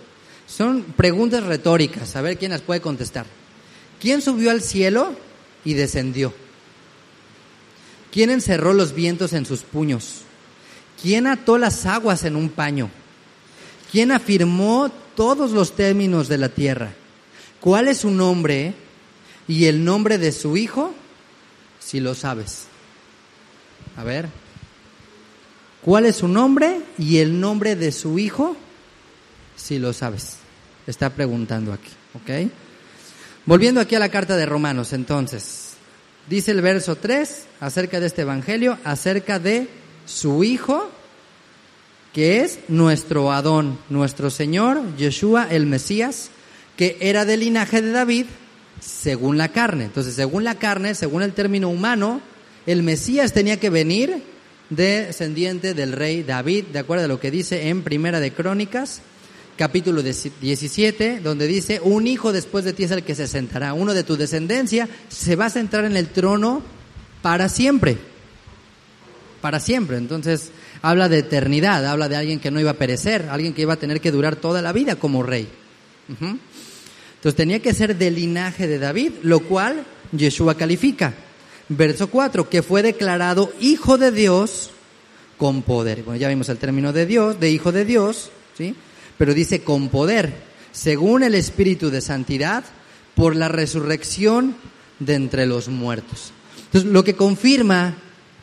Son preguntas retóricas, a ver quién las puede contestar. ¿Quién subió al cielo y descendió? ¿Quién encerró los vientos en sus puños? ¿Quién ató las aguas en un paño? ¿Quién afirmó todos los términos de la tierra? ¿Cuál es su nombre y el nombre de su hijo? Si lo sabes. A ver. ¿Cuál es su nombre y el nombre de su hijo? Si lo sabes. Está preguntando aquí, ¿ok? Volviendo aquí a la carta de Romanos, entonces. Dice el verso 3 acerca de este evangelio, acerca de su hijo, que es nuestro Adón, nuestro Señor, Yeshua el Mesías, que era del linaje de David, según la carne. Entonces, según la carne, según el término humano, el Mesías tenía que venir descendiente del rey David, de acuerdo a lo que dice en Primera de Crónicas, capítulo 17, donde dice: un hijo después de ti es el que se sentará, uno de tu descendencia se va a sentar en el trono para siempre. Para siempre. Entonces, habla de eternidad, habla de alguien que no iba a perecer, alguien que iba a tener que durar toda la vida como rey. Entonces, tenía que ser del linaje de David, lo cual Yeshua califica. Verso 4, que fue declarado hijo de Dios con poder. Bueno, ya vimos el término de Dios, de hijo de Dios, ¿sí? Pero dice con poder, según el Espíritu de Santidad, por la resurrección de entre los muertos. Entonces, lo que confirma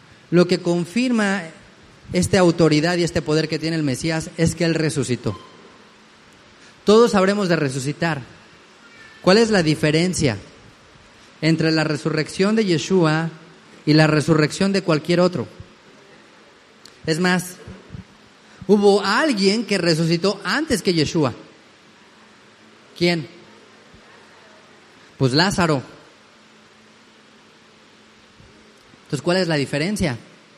esta autoridad y este poder que tiene el Mesías es que Él resucitó. Todos habremos de resucitar. ¿Cuál es la diferencia entre la resurrección de Yeshua y la resurrección de cualquier otro? Es más, hubo alguien que resucitó antes que Yeshua. ¿Quién? Pues Lázaro. Entonces, ¿cuál es la diferencia?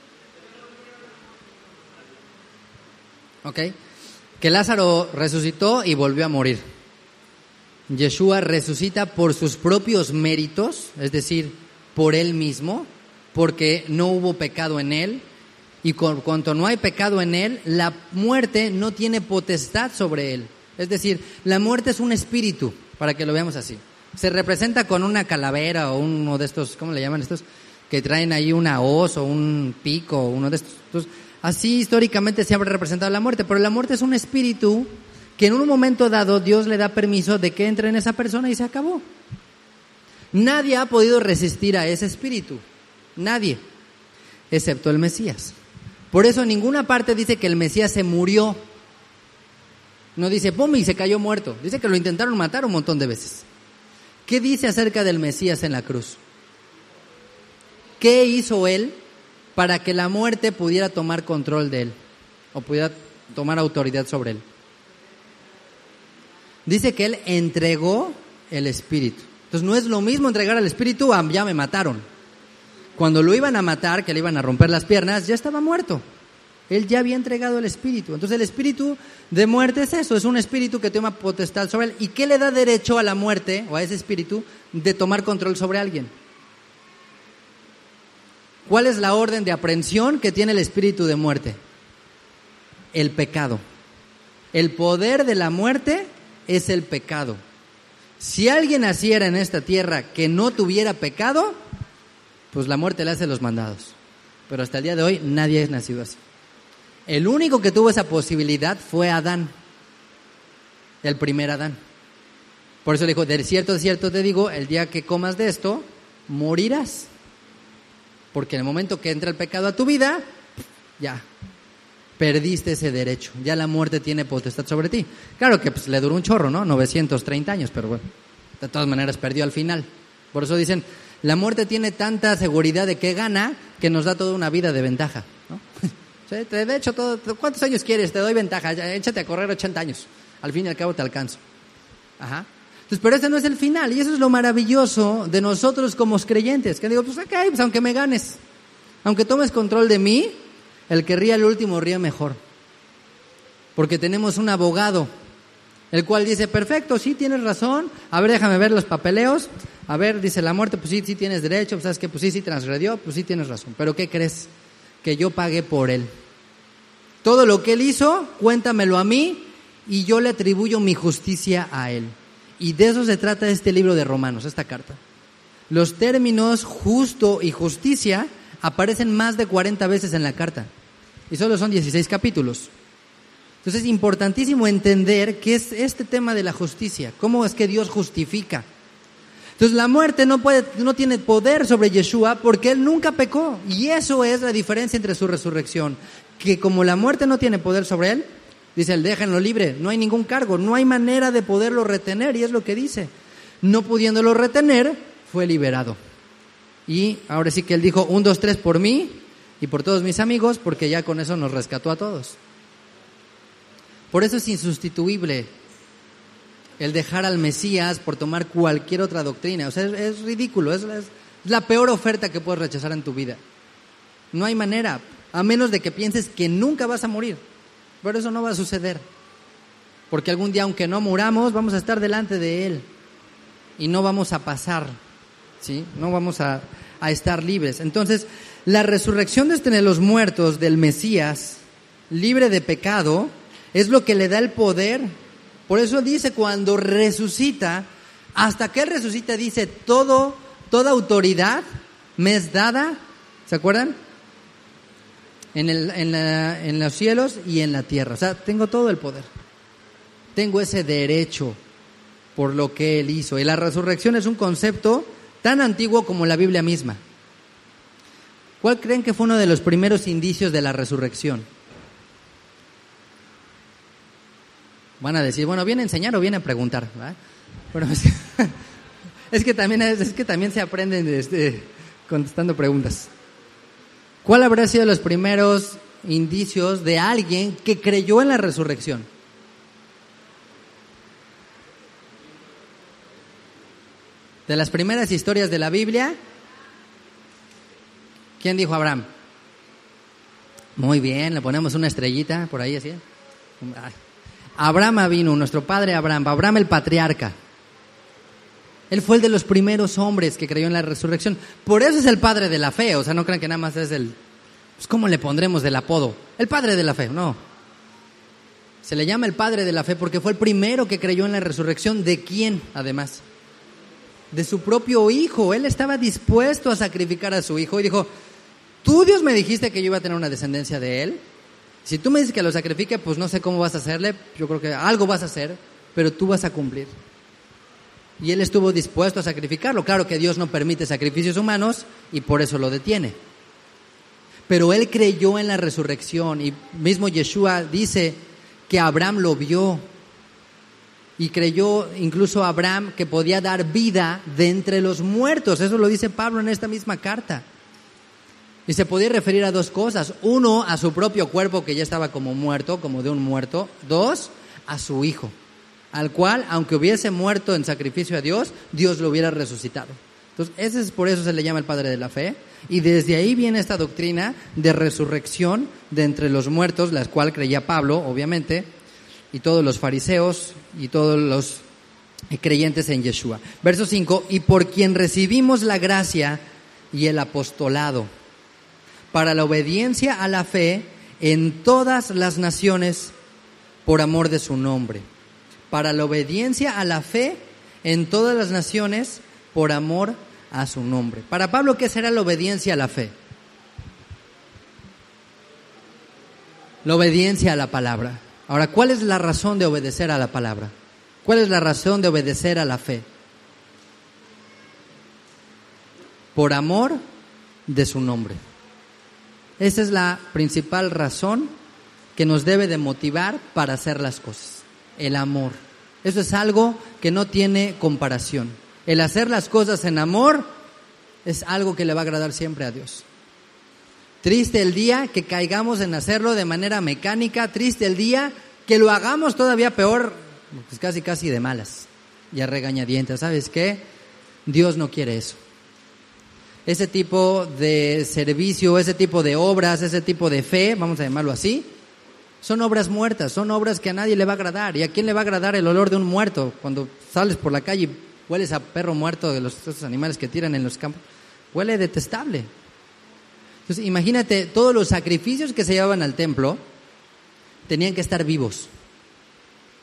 ¿Ok? Que Lázaro resucitó y volvió a morir. Yeshua resucita por sus propios méritos, es decir, por Él mismo, porque no hubo pecado en Él. Y por cuanto no hay pecado en Él, la muerte no tiene potestad sobre Él. Es decir, la muerte es un espíritu, para que lo veamos así. Se representa con una calavera o uno de estos, ¿cómo le llaman estos? Que traen ahí una hoz o un pico o uno de estos. Entonces, así históricamente se ha representado la muerte, pero la muerte es un espíritu que en un momento dado Dios le da permiso de que entre en esa persona y se acabó. Nadie ha podido resistir a ese espíritu, nadie, excepto el Mesías. Por eso en ninguna parte dice que el Mesías se murió. No dice, ¡pum!, y se cayó muerto. Dice que lo intentaron matar un montón de veces. ¿Qué dice acerca del Mesías en la cruz? ¿Qué hizo Él para que la muerte pudiera tomar control de Él? O pudiera tomar autoridad sobre Él. Dice que Él entregó el Espíritu. Entonces no es lo mismo entregar al Espíritu a ya me mataron. Cuando lo iban a matar, que le iban a romper las piernas, ya estaba muerto. Él ya había entregado el Espíritu. Entonces el espíritu de muerte es eso, es un espíritu que toma potestad sobre Él. ¿Y qué le da derecho a la muerte o a ese espíritu de tomar control sobre alguien? ¿Cuál es la orden de aprehensión que tiene el espíritu de muerte? El pecado. El poder de la muerte es el pecado. Si alguien naciera en esta tierra que no tuviera pecado, pues la muerte le hace los mandados. Pero hasta el día de hoy nadie es nacido así. El único que tuvo esa posibilidad fue Adán, el primer Adán. Por eso le dijo, de cierto te digo, el día que comas de esto, morirás. Porque en el momento que entra el pecado a tu vida, ya perdiste ese derecho. Ya la muerte tiene potestad sobre ti. Claro que pues, le duró un chorro, ¿no? 930 años, pero bueno, de todas maneras perdió al final. Por eso dicen, la muerte tiene tanta seguridad de que gana que nos da toda una vida de ventaja, ¿no? De hecho, ¿cuántos años quieres? Te doy ventaja, ya, échate a correr 80 años. Al fin y al cabo te alcanzo. Ajá. Entonces, pero ese no es el final, y eso es lo maravilloso de nosotros como creyentes, que digo, pues ok, pues aunque me ganes, aunque tomes control de mí, el que ría el último ríe mejor, porque tenemos un abogado, el cual dice, perfecto, sí tienes razón, a ver, déjame ver los papeleos, a ver, dice la muerte, pues sí tienes derecho, pues sabes que pues sí transgredió, pues sí tienes razón, pero ¿qué crees? Que yo pagué por él. Todo lo que él hizo, cuéntamelo a mí, y yo le atribuyo mi justicia a Él. Y de eso se trata este libro de Romanos, esta carta. Los términos justo y justicia aparecen más de 40 veces en la carta y solo son 16 capítulos. Entonces es importantísimo entender qué es este tema de la justicia, cómo es que Dios justifica. Entonces la muerte no tiene poder sobre Yeshua porque Él nunca pecó, y eso es la diferencia entre su resurrección, que como la muerte no tiene poder sobre Él, dice Él, déjenlo libre, no hay ningún cargo, no hay manera de poderlo retener, y es lo que dice. No pudiéndolo retener, fue liberado. Y ahora sí que Él dijo, 1, 2, 3 por mí y por todos mis amigos, porque ya con eso nos rescató a todos. Por eso es insustituible el dejar al Mesías por tomar cualquier otra doctrina. O sea, es ridículo, es la peor oferta que puedes rechazar en tu vida. No hay manera, a menos de que pienses que nunca vas a morir. Pero eso no va a suceder. Porque algún día, aunque no muramos, vamos a estar delante de Él. Y no vamos a pasar, ¿sí? No vamos a estar libres. Entonces, la resurrección de los muertos del Mesías, libre de pecado, es lo que le da el poder. Por eso dice, cuando resucita, hasta que Él resucita, dice, toda autoridad me es dada, ¿se acuerdan? En los cielos y en la tierra. O sea, tengo todo el poder. Tengo ese derecho por lo que Él hizo. Y la resurrección es un concepto tan antiguo como la Biblia misma. ¿Cuál creen que fue uno de los primeros indicios de la resurrección? Van a decir, bueno, ¿viene a enseñar o viene a preguntar? ¿Verdad? Bueno, es que también se aprende contestando preguntas. ¿Cuál habrá sido los primeros indicios de alguien que creyó en la resurrección? De las primeras historias de la Biblia, ¿quién dijo Abraham? Muy bien, le ponemos una estrellita por ahí así. Abraham vino, nuestro padre Abraham el patriarca. Él fue el de los primeros hombres que creyó en la resurrección. Por eso es el padre de la fe. O sea, no crean que nada más es pues ¿cómo le pondremos del apodo? El padre de la fe, no. Se le llama el padre de la fe porque fue el primero que creyó en la resurrección. ¿De quién, además? De su propio hijo. Él estaba dispuesto a sacrificar a su hijo y dijo, tú, Dios, me dijiste que yo iba a tener una descendencia de él. Si tú me dices que lo sacrifique, pues no sé cómo vas a hacerle. Yo creo que algo vas a hacer, pero tú vas a cumplir. Y Él estuvo dispuesto a sacrificarlo. Claro que Dios no permite sacrificios humanos y por eso lo detiene. Pero Él creyó en la resurrección y mismo Yeshua dice que Abraham lo vio. Y creyó incluso Abraham que podía dar vida de entre los muertos. Eso lo dice Pablo en esta misma carta. Y se podía referir a dos cosas. Uno, a su propio cuerpo que ya estaba como muerto, como de un muerto. Dos, a su hijo, al cual, aunque hubiese muerto en sacrificio a Dios, Dios lo hubiera resucitado. Entonces, por eso se le llama el padre de la fe. Y desde ahí viene esta doctrina de resurrección de entre los muertos, la cual creía Pablo, obviamente, y todos los fariseos y todos los creyentes en Yeshua. Verso 5, y por quien recibimos la gracia y el apostolado, para la obediencia a la fe en todas las naciones por amor de su nombre. Para la obediencia a la fe en todas las naciones por amor a su nombre. Para Pablo, ¿qué será la obediencia a la fe? La obediencia a la palabra. Ahora, ¿cuál es la razón de obedecer a la palabra? ¿Cuál es la razón de obedecer a la fe? Por amor de su nombre. Esa es la principal razón que nos debe de motivar para hacer las cosas. El amor. Eso es algo que no tiene comparación. El hacer las cosas en amor es algo que le va a agradar siempre a Dios. Triste el día que caigamos en hacerlo de manera mecánica, triste el día que lo hagamos todavía peor, pues casi de malas y a regañadientes. ¿Sabes qué? Dios no quiere eso. Ese tipo de servicio, ese tipo de obras, ese tipo de fe, vamos a llamarlo así, son obras muertas, son obras que a nadie le va a agradar. ¿Y a quién le va a agradar el olor de un muerto? Cuando sales por la calle y hueles a perro muerto de esos animales que tiran en los campos, huele detestable. Entonces imagínate, todos los sacrificios que se llevaban al templo tenían que estar vivos.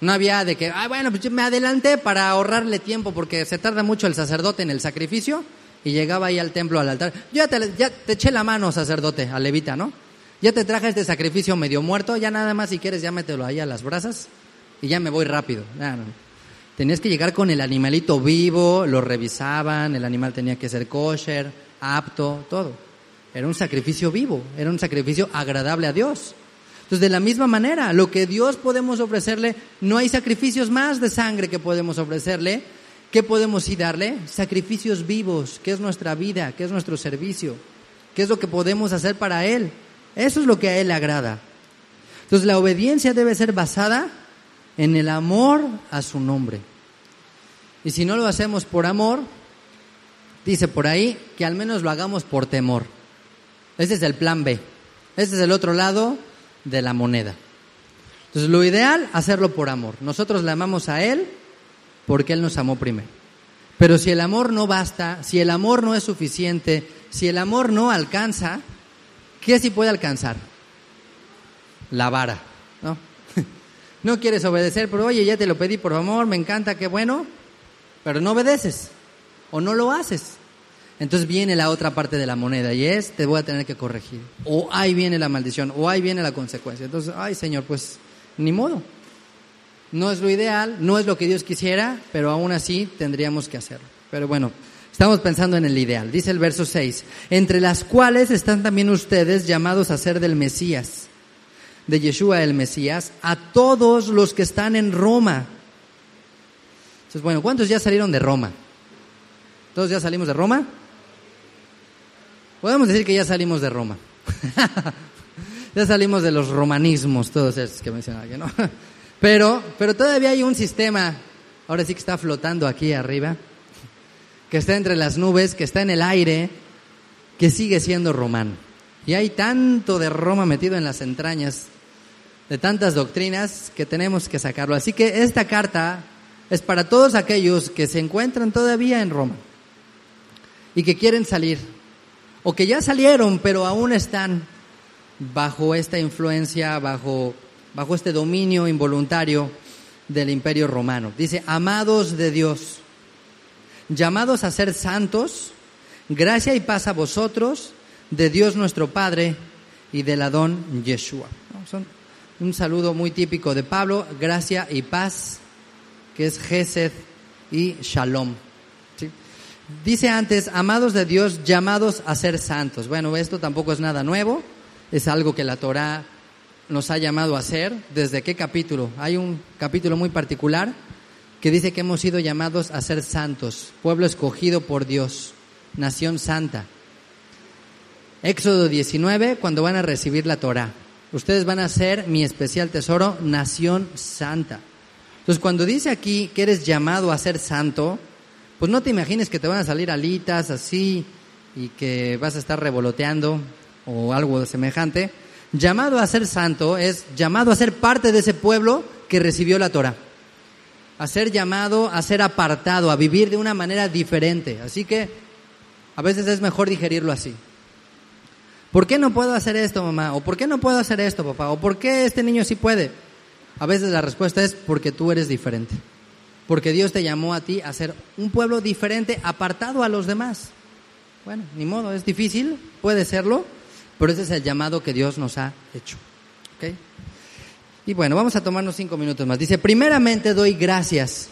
No había de que, bueno, pues yo me adelanté para ahorrarle tiempo porque se tarda mucho el sacerdote en el sacrificio, y llegaba ahí al templo, al altar. Ya te eché la mano, sacerdote, al levita, ¿no? Ya te traje este sacrificio medio muerto, ya nada más si quieres ya mételo ahí a las brasas y ya me voy rápido. No. Tenías que llegar con el animalito vivo, lo revisaban, el animal tenía que ser kosher, apto, todo. Era un sacrificio vivo, era un sacrificio agradable a Dios. Entonces, de la misma manera, lo que Dios podemos ofrecerle, no hay sacrificios más de sangre que podemos ofrecerle. ¿Qué podemos sí darle? Sacrificios vivos, que es nuestra vida, que es nuestro servicio, que es lo que podemos hacer para Él. Eso es lo que a Él le agrada. Entonces, la obediencia debe ser basada en el amor a su nombre. Y si no lo hacemos por amor, dice por ahí que al menos lo hagamos por temor. Ese es el plan B. Ese es el otro lado de la moneda. Entonces, lo ideal, hacerlo por amor. Nosotros le amamos a Él porque Él nos amó primero. Pero si el amor no basta, si el amor no es suficiente, si el amor no alcanza, ¿qué sí puede alcanzar? La vara, ¿no? No quieres obedecer, pero oye, ya te lo pedí por amor, me encanta, qué bueno, pero no obedeces o no lo haces. Entonces viene la otra parte de la moneda y es, te voy a tener que corregir. O ahí viene la maldición, o ahí viene la consecuencia. Entonces, ay Señor, pues ni modo. No es lo ideal, no es lo que Dios quisiera, pero aún así tendríamos que hacerlo. Pero bueno, estamos pensando en el ideal. Dice el verso 6, entre las cuales están también ustedes llamados a ser del Mesías, de Yeshua el Mesías, a todos los que están en Roma. Entonces, bueno, ¿cuántos ya salieron de Roma? ¿Todos ya salimos de Roma? Podemos decir que ya salimos de Roma. Ya salimos de los romanismos, todos esos que mencionaba aquí, ¿no? Pero todavía hay un sistema, ahora sí que está flotando aquí arriba, que está entre las nubes, que está en el aire, que sigue siendo romano. Y hay tanto de Roma metido en las entrañas, de tantas doctrinas, que tenemos que sacarlo. Así que esta carta es para todos aquellos que se encuentran todavía en Roma y que quieren salir, o que ya salieron, pero aún están bajo esta influencia, bajo este dominio involuntario del Imperio Romano. Dice, amados de Dios, llamados a ser santos, gracia y paz a vosotros, de Dios nuestro Padre y del Adón Yeshua. Son un saludo muy típico de Pablo, gracia y paz, que es Gesed y Shalom. ¿Sí? Dice antes, amados de Dios, llamados a ser santos. Bueno, esto tampoco es nada nuevo, es algo que la Torá nos ha llamado a hacer. ¿Desde qué capítulo? Hay un capítulo muy particular que dice que hemos sido llamados a ser santos, pueblo escogido por Dios, nación santa. Éxodo 19, cuando van a recibir la Torá. Ustedes van a ser mi especial tesoro, nación santa. Entonces, cuando dice aquí que eres llamado a ser santo, pues no te imagines que te van a salir alitas así y que vas a estar revoloteando o algo semejante. Llamado a ser santo es llamado a ser parte de ese pueblo que recibió la Torá. A ser llamado, a ser apartado, a vivir de una manera diferente. Así que a veces es mejor digerirlo así. ¿Por qué no puedo hacer esto, mamá? ¿O por qué no puedo hacer esto, papá? ¿O por qué este niño sí puede? A veces la respuesta es porque tú eres diferente. Porque Dios te llamó a ti a ser un pueblo diferente, apartado a los demás. Bueno, ni modo, es difícil, puede serlo, pero ese es el llamado que Dios nos ha hecho. ¿Okay? Y bueno, vamos a tomarnos 5 minutos más. Dice, primeramente doy gracias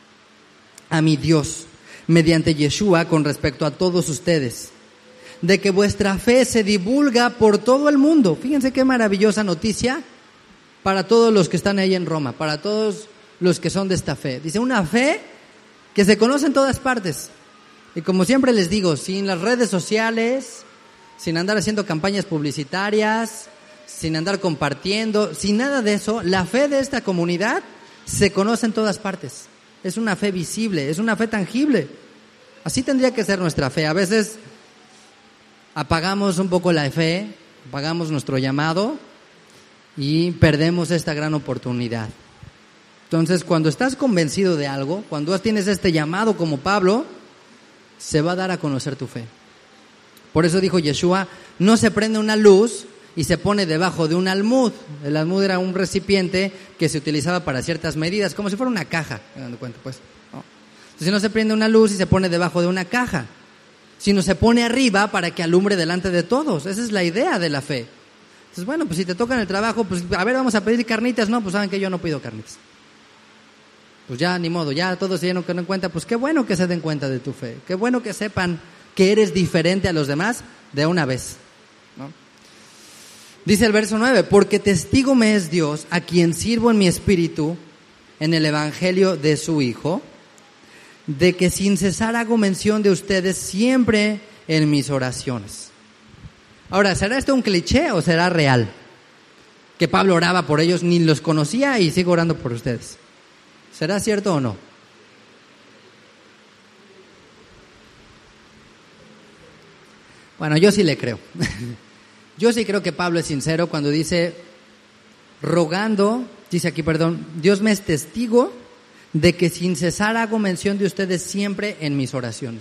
a mi Dios mediante Yeshua con respecto a todos ustedes, de que vuestra fe se divulga por todo el mundo. Fíjense qué maravillosa noticia para todos los que están ahí en Roma, para todos los que son de esta fe. Dice, una fe que se conoce en todas partes. Y como siempre les digo, sin las redes sociales, sin andar haciendo campañas publicitarias, sin andar compartiendo, sin nada de eso, la fe de esta comunidad se conoce en todas partes. Es una fe visible, es una fe tangible. Así tendría que ser nuestra fe. A veces apagamos un poco la fe, apagamos nuestro llamado y perdemos esta gran oportunidad. Entonces, cuando estás convencido de algo, cuando tienes este llamado como Pablo, se va a dar a conocer tu fe. Por eso dijo Yeshua, no se prende una luz y se pone debajo de un almud. El almud era un recipiente que se utilizaba para ciertas medidas, como si fuera una caja, me dando cuenta, pues, ¿no? Entonces no se prende una luz y se pone debajo de una caja, sino se pone arriba para que alumbre delante de todos. Esa es la idea de la fe. Entonces, bueno, pues si te toca en el trabajo, pues a ver, vamos a pedir carnitas. No, pues saben que yo no pido carnitas. Pues ya, ni modo, ya todos se dieron cuenta. Pues qué bueno que se den cuenta de tu fe. Qué bueno que sepan que eres diferente a los demás de una vez, ¿no? Dice el verso 9, porque testigo me es Dios, a quien sirvo en mi espíritu, en el evangelio de su Hijo, de que sin cesar hago mención de ustedes siempre en mis oraciones. Ahora, ¿será esto un cliché o será real? Que Pablo oraba por ellos, ni los conocía y sigo orando por ustedes. ¿Será cierto o no? Bueno, yo sí le creo. Yo sí creo que Pablo es sincero cuando dice, Dios me es testigo de que sin cesar hago mención de ustedes siempre en mis oraciones.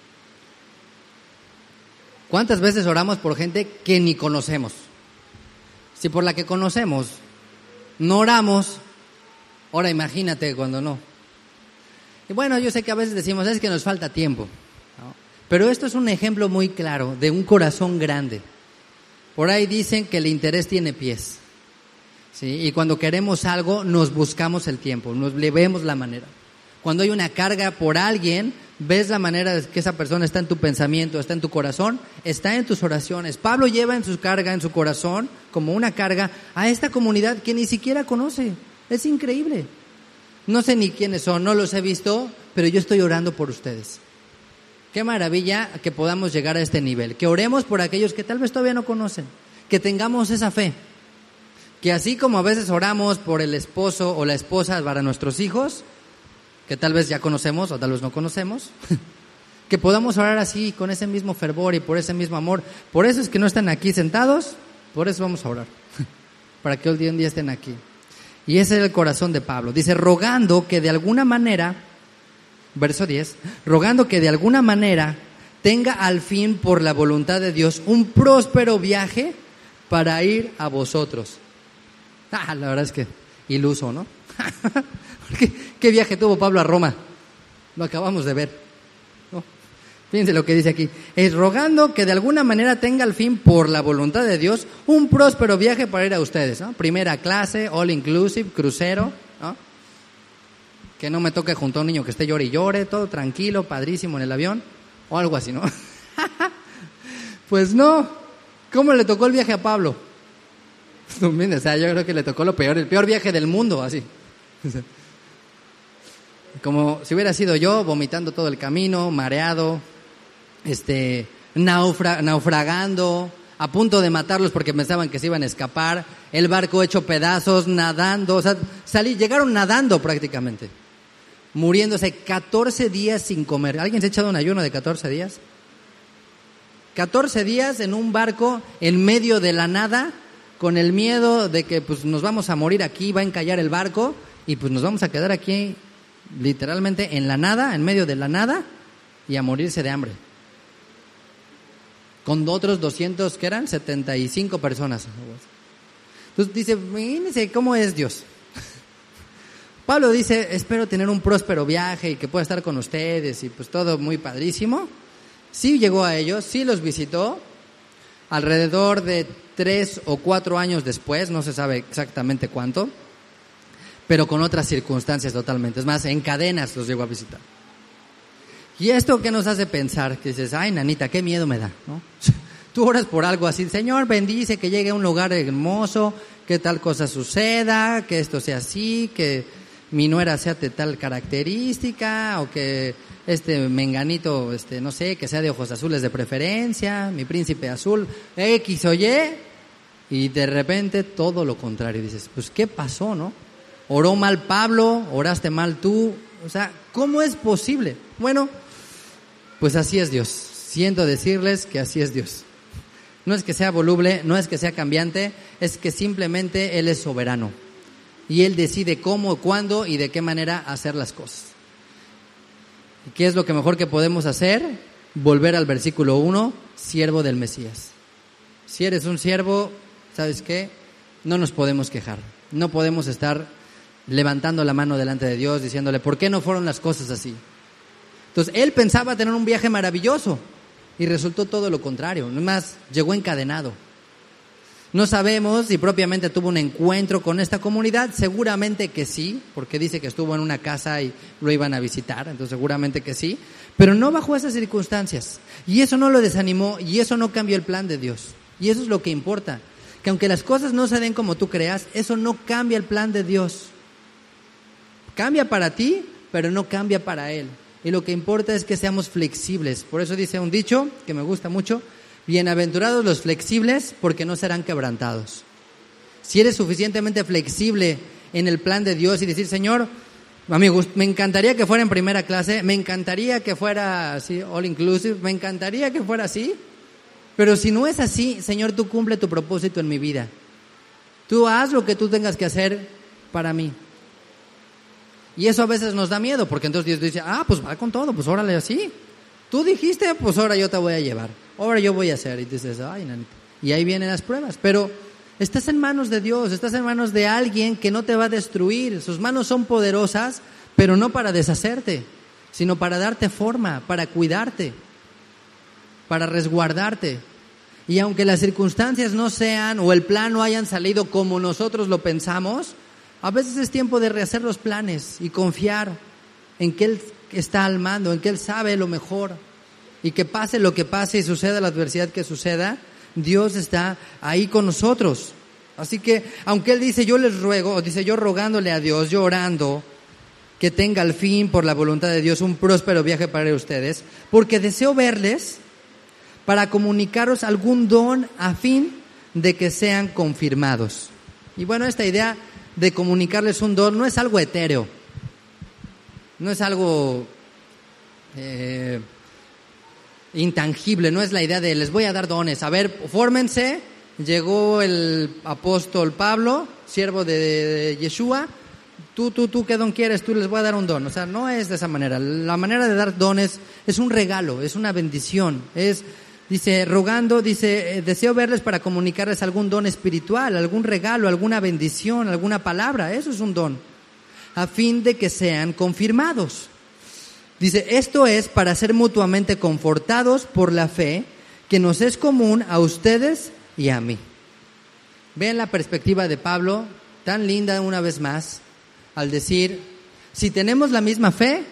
¿Cuántas veces oramos por gente que ni conocemos? Si por la que conocemos no oramos, ahora imagínate cuando no. Y bueno, yo sé que a veces decimos, es que nos falta tiempo, ¿no? Pero esto es un ejemplo muy claro de un corazón grande. Por ahí dicen que el interés tiene pies, ¿sí? Y cuando queremos algo, nos buscamos el tiempo, le vemos la manera. Cuando hay una carga por alguien, ves la manera de que esa persona está en tu pensamiento, está en tu corazón, está en tus oraciones. Pablo lleva en su carga, en su corazón, como una carga, a esta comunidad que ni siquiera conoce. Es increíble. No sé ni quiénes son, no los he visto, pero yo estoy orando por ustedes. Qué maravilla que podamos llegar a este nivel, que oremos por aquellos que tal vez todavía no conocen, que tengamos esa fe, que así como a veces oramos por el esposo o la esposa para nuestros hijos, que tal vez ya conocemos o tal vez no conocemos, que podamos orar así, con ese mismo fervor y por ese mismo amor. Por eso es que no están aquí sentados, por eso vamos a orar, para que un día estén aquí. Y ese es el corazón de Pablo. Dice, rogando que de alguna manera, verso 10, rogando que de alguna manera tenga al fin por la voluntad de Dios un próspero viaje para ir a vosotros. La verdad es que iluso, ¿no? ¿Qué viaje tuvo Pablo a Roma? Lo acabamos de ver, ¿no? Fíjense lo que dice aquí. Es rogando que de alguna manera tenga al fin, por la voluntad de Dios, un próspero viaje para ir a ustedes, ¿no? Primera clase, all inclusive, crucero, ¿no? Que no me toque junto a un niño que esté llore y llore, todo tranquilo, padrísimo en el avión, o algo así, ¿no? Pues no. ¿Cómo le tocó el viaje a Pablo? O sea, yo creo que le tocó lo peor, el peor viaje del mundo, así. Como si hubiera sido yo, vomitando todo el camino, mareado, naufragando, a punto de matarlos porque pensaban que se iban a escapar, el barco hecho pedazos, nadando, o sea, llegaron nadando prácticamente, muriéndose 14 días sin comer. ¿Alguien se ha echado un ayuno de 14 días? 14 días en un barco en medio de la nada, con el miedo de que pues nos vamos a morir aquí, va a encallar el barco y pues nos vamos a quedar aquí literalmente en la nada, en medio de la nada, y a morirse de hambre. Con otros 200, ¿qué eran? 75 personas. Entonces dice, fíjense cómo es Dios. Pablo dice, espero tener un próspero viaje y que pueda estar con ustedes y pues todo muy padrísimo. Sí llegó a ellos, sí los visitó, alrededor de 3 o 4 años después, no se sabe exactamente cuánto, pero con otras circunstancias totalmente. Es más, en cadenas los llegó a visitar. ¿Y esto qué nos hace pensar? Que dices, ay, nanita, qué miedo me da, ¿no? Tú oras por algo así, Señor, bendice que llegue a un lugar hermoso, que tal cosa suceda, que esto sea así, que mi nuera sea de tal característica, o que menganito, no sé, que sea de ojos azules de preferencia, mi príncipe azul, X o Y, y de repente todo lo contrario. Dices, pues, ¿qué pasó, no? ¿Oró mal Pablo? ¿Oraste mal tú? O sea, ¿cómo es posible? Bueno, pues así es Dios. Siento decirles que así es Dios. No es que sea voluble, no es que sea cambiante, es que simplemente Él es soberano. Y Él decide cómo, cuándo y de qué manera hacer las cosas. ¿Y qué es lo que mejor que podemos hacer? Volver al versículo 1, siervo del Mesías. Si eres un siervo, ¿sabes qué? No nos podemos quejar. No podemos estar levantando la mano delante de Dios diciéndole, ¿por qué no fueron las cosas así? Entonces, él pensaba tener un viaje maravilloso y resultó todo lo contrario. Más, llegó encadenado. No sabemos si propiamente tuvo un encuentro con esta comunidad, seguramente que sí, porque dice que estuvo en una casa y lo iban a visitar, entonces seguramente que sí, pero no bajo esas circunstancias. Y eso no lo desanimó y eso no cambió el plan de Dios. Y eso es lo que importa, que aunque las cosas no se den como tú creas, eso no cambia el plan de Dios. Cambia para ti, pero no cambia para Él. Y lo que importa es que seamos flexibles. Por eso dice un dicho que me gusta mucho: bienaventurados los flexibles, porque no serán quebrantados. Si eres suficientemente flexible en el plan de Dios y decir, Señor, amigos, me encantaría que fuera en primera clase, me encantaría que fuera así, all inclusive, me encantaría que fuera así, pero si no es así, Señor, tú cumple tu propósito en mi vida. Tú haz lo que tú tengas que hacer para mí. Y eso a veces nos da miedo, porque entonces Dios dice, pues va con todo, pues órale así. Tú dijiste, pues ahora yo te voy a llevar. Ahora yo voy a hacer. Y dices, ay, nanita. Y ahí vienen las pruebas. Pero estás en manos de Dios, estás en manos de alguien que no te va a destruir. Sus manos son poderosas, pero no para deshacerte, sino para darte forma, para cuidarte, para resguardarte. Y aunque las circunstancias no sean o el plan no hayan salido como nosotros lo pensamos, a veces es tiempo de rehacer los planes y confiar en que Él está al mando, en que Él sabe lo mejor. Y que pase lo que pase y suceda la adversidad que suceda, Dios está ahí con nosotros. Así que, aunque Él dice, yo les ruego, o dice, yo rogándole a Dios, yo orando, que tenga al fin, por la voluntad de Dios, un próspero viaje para ustedes, porque deseo verles para comunicaros algún don a fin de que sean confirmados. Y bueno, esta idea de comunicarles un don no es algo etéreo, no es algo intangible, no es la idea de les voy a dar dones. A ver, fórmense. Llegó el apóstol Pablo, siervo de Yeshua. Tú, ¿qué don quieres? Tú les voy a dar un don. O sea, no es de esa manera. La manera de dar dones es un regalo, es una bendición. Dice, rogando, deseo verles para comunicarles algún don espiritual, algún regalo, alguna bendición, alguna palabra. Eso es un don, a fin de que sean confirmados. Dice, esto es para ser mutuamente confortados por la fe que nos es común a ustedes y a mí. Vean la perspectiva de Pablo, tan linda una vez más, al decir, si tenemos la misma fe,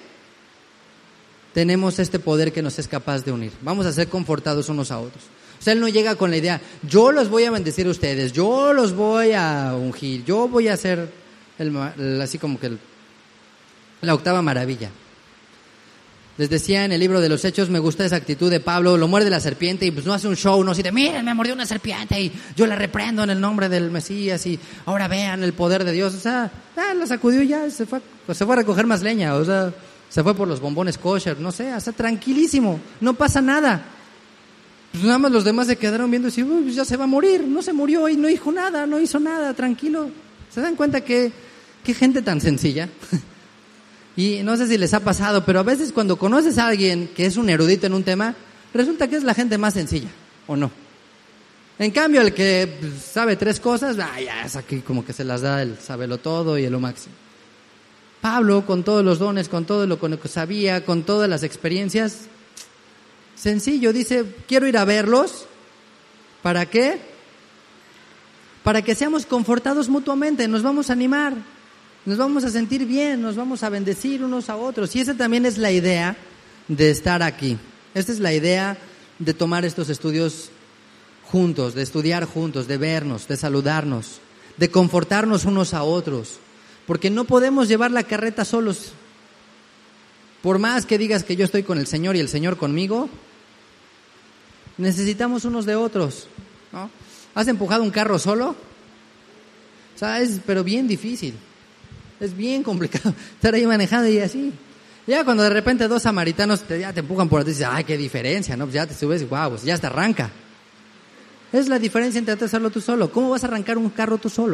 tenemos este poder que nos es capaz de unir. Vamos a ser confortados unos a otros. O sea, él no llega con la idea, yo los voy a bendecir a ustedes, yo los voy a ungir, yo voy a hacer así como que la octava maravilla. Les decía en el libro de los Hechos, me gusta esa actitud de Pablo, lo muerde la serpiente y pues no hace un show, no dice, miren, me mordió una serpiente y yo la reprendo en el nombre del Mesías y ahora vean el poder de Dios. O sea, la sacudió y ya, se fue a recoger más leña, o sea, se fue por los bombones kosher, no sé, está tranquilísimo, no pasa nada. Pues nada más los demás se quedaron viendo y decían, pues ya se va a morir, no se murió y no dijo nada, no hizo nada, tranquilo. ¿Se dan cuenta qué gente tan sencilla? Y no sé si les ha pasado, pero a veces cuando conoces a alguien que es un erudito en un tema, resulta que es la gente más sencilla, ¿o no? En cambio, el que sabe 3 cosas, ya es aquí como que se las da el sábelo todo y el lo máximo. Pablo, con todos los dones, con todo lo que sabía, con todas las experiencias, sencillo, dice, quiero ir a verlos. ¿Para qué? Para que seamos confortados mutuamente, nos vamos a animar. Nos vamos a sentir bien, nos vamos a bendecir unos a otros. Y esa también es la idea de estar aquí. Esta es la idea de tomar estos estudios juntos, de estudiar juntos, de vernos, de saludarnos, de confortarnos unos a otros. Porque no podemos llevar la carreta solos. Por más que digas que yo estoy con el Señor y el Señor conmigo, necesitamos unos de otros, ¿no? ¿Has empujado un carro solo? O sea, pero bien difícil. Es bien complicado estar ahí manejando y así. Ya cuando de repente 2 samaritanos ya te empujan por atrás y dices, ay, qué diferencia, ¿no? Pues ya te subes y wow, pues ya te arranca. Es la diferencia entre hacerlo tú solo. ¿Cómo vas a arrancar un carro tú solo?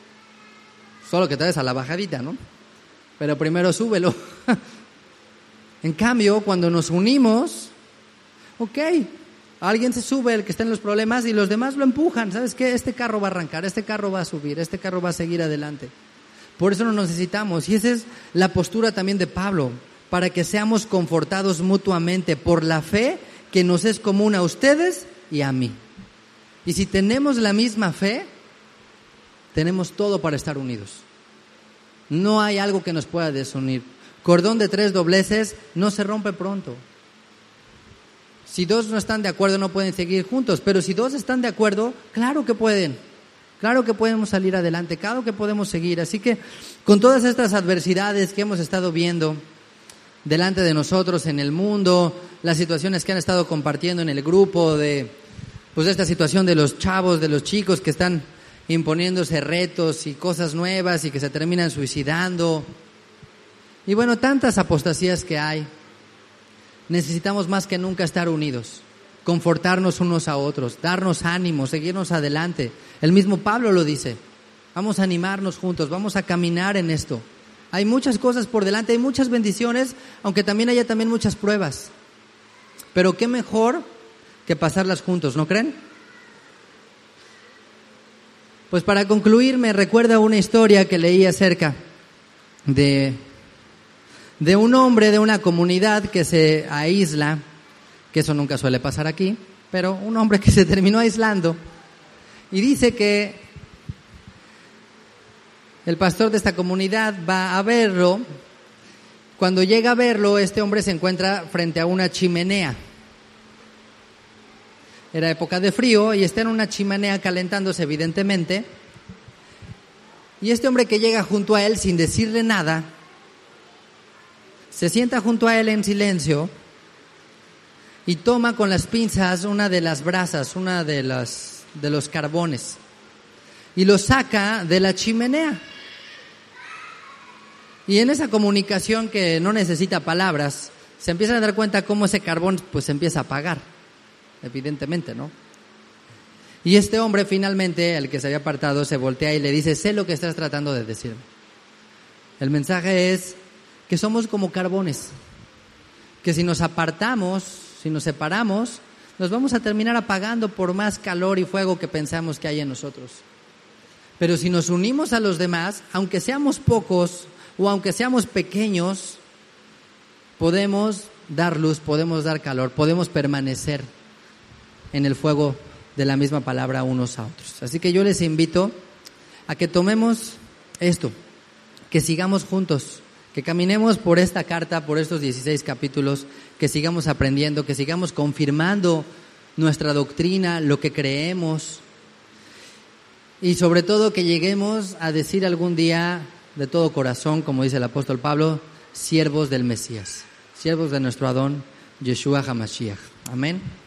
Solo que te des a la bajadita, ¿no? Pero primero súbelo. En cambio, cuando nos unimos, ok, Alguien se sube, el que está en los problemas, y los demás lo empujan. ¿Sabes qué? Este carro va a arrancar, este carro va a subir, este carro va a seguir adelante. Por eso nos necesitamos. Y esa es la postura también de Pablo, para que seamos confortados mutuamente por la fe que nos es común a ustedes y a mí. Y si tenemos la misma fe, tenemos todo para estar unidos. No hay algo que nos pueda desunir. Cordón de 3 dobleces no se rompe pronto. Si 2 no están de acuerdo, no pueden seguir juntos. Pero si 2 están de acuerdo, claro que pueden. Claro que podemos salir adelante, claro que podemos seguir. Así que con todas estas adversidades que hemos estado viendo delante de nosotros en el mundo, las situaciones que han estado compartiendo en el grupo, de esta situación de los chavos, de los chicos que están imponiéndose retos y cosas nuevas y que se terminan suicidando. Y bueno, tantas apostasías que hay. Necesitamos más que nunca estar unidos, confortarnos unos a otros, darnos ánimo, seguirnos adelante. El mismo Pablo lo dice. Vamos a animarnos juntos, vamos a caminar en esto. Hay muchas cosas por delante, hay muchas bendiciones, aunque también haya muchas pruebas. Pero qué mejor que pasarlas juntos, ¿no creen? Pues para concluir, me recuerda una historia que leí acerca de un hombre de una comunidad que se aísla, que eso nunca suele pasar aquí, pero un hombre que se terminó aislando, y dice que el pastor de esta comunidad va a verlo. Cuando llega a verlo, este hombre se encuentra frente a una chimenea. Era época de frío y está en una chimenea calentándose, evidentemente. Y este hombre que llega junto a él sin decirle nada, se sienta junto a él en silencio y toma con las pinzas una de las brasas, una de los carbones, y lo saca de la chimenea. Y en esa comunicación que no necesita palabras, se empiezan a dar cuenta cómo ese carbón pues se empieza a apagar, evidentemente, ¿no? Y este hombre finalmente, el que se había apartado, se voltea y le dice: sé lo que estás tratando de decirme. El mensaje es que somos como carbones, que si nos apartamos, si nos separamos, nos vamos a terminar apagando por más calor y fuego que pensamos que hay en nosotros. Pero si nos unimos a los demás, aunque seamos pocos o aunque seamos pequeños, podemos dar luz, podemos dar calor, podemos permanecer en el fuego de la misma palabra unos a otros. Así que yo les invito a que tomemos esto, que sigamos juntos, que caminemos por esta carta, por estos 16 capítulos, que sigamos aprendiendo, que sigamos confirmando nuestra doctrina, lo que creemos, y sobre todo que lleguemos a decir algún día de todo corazón, como dice el apóstol Pablo, siervos del Mesías, siervos de nuestro Adón, Yeshua HaMashiach. Amén.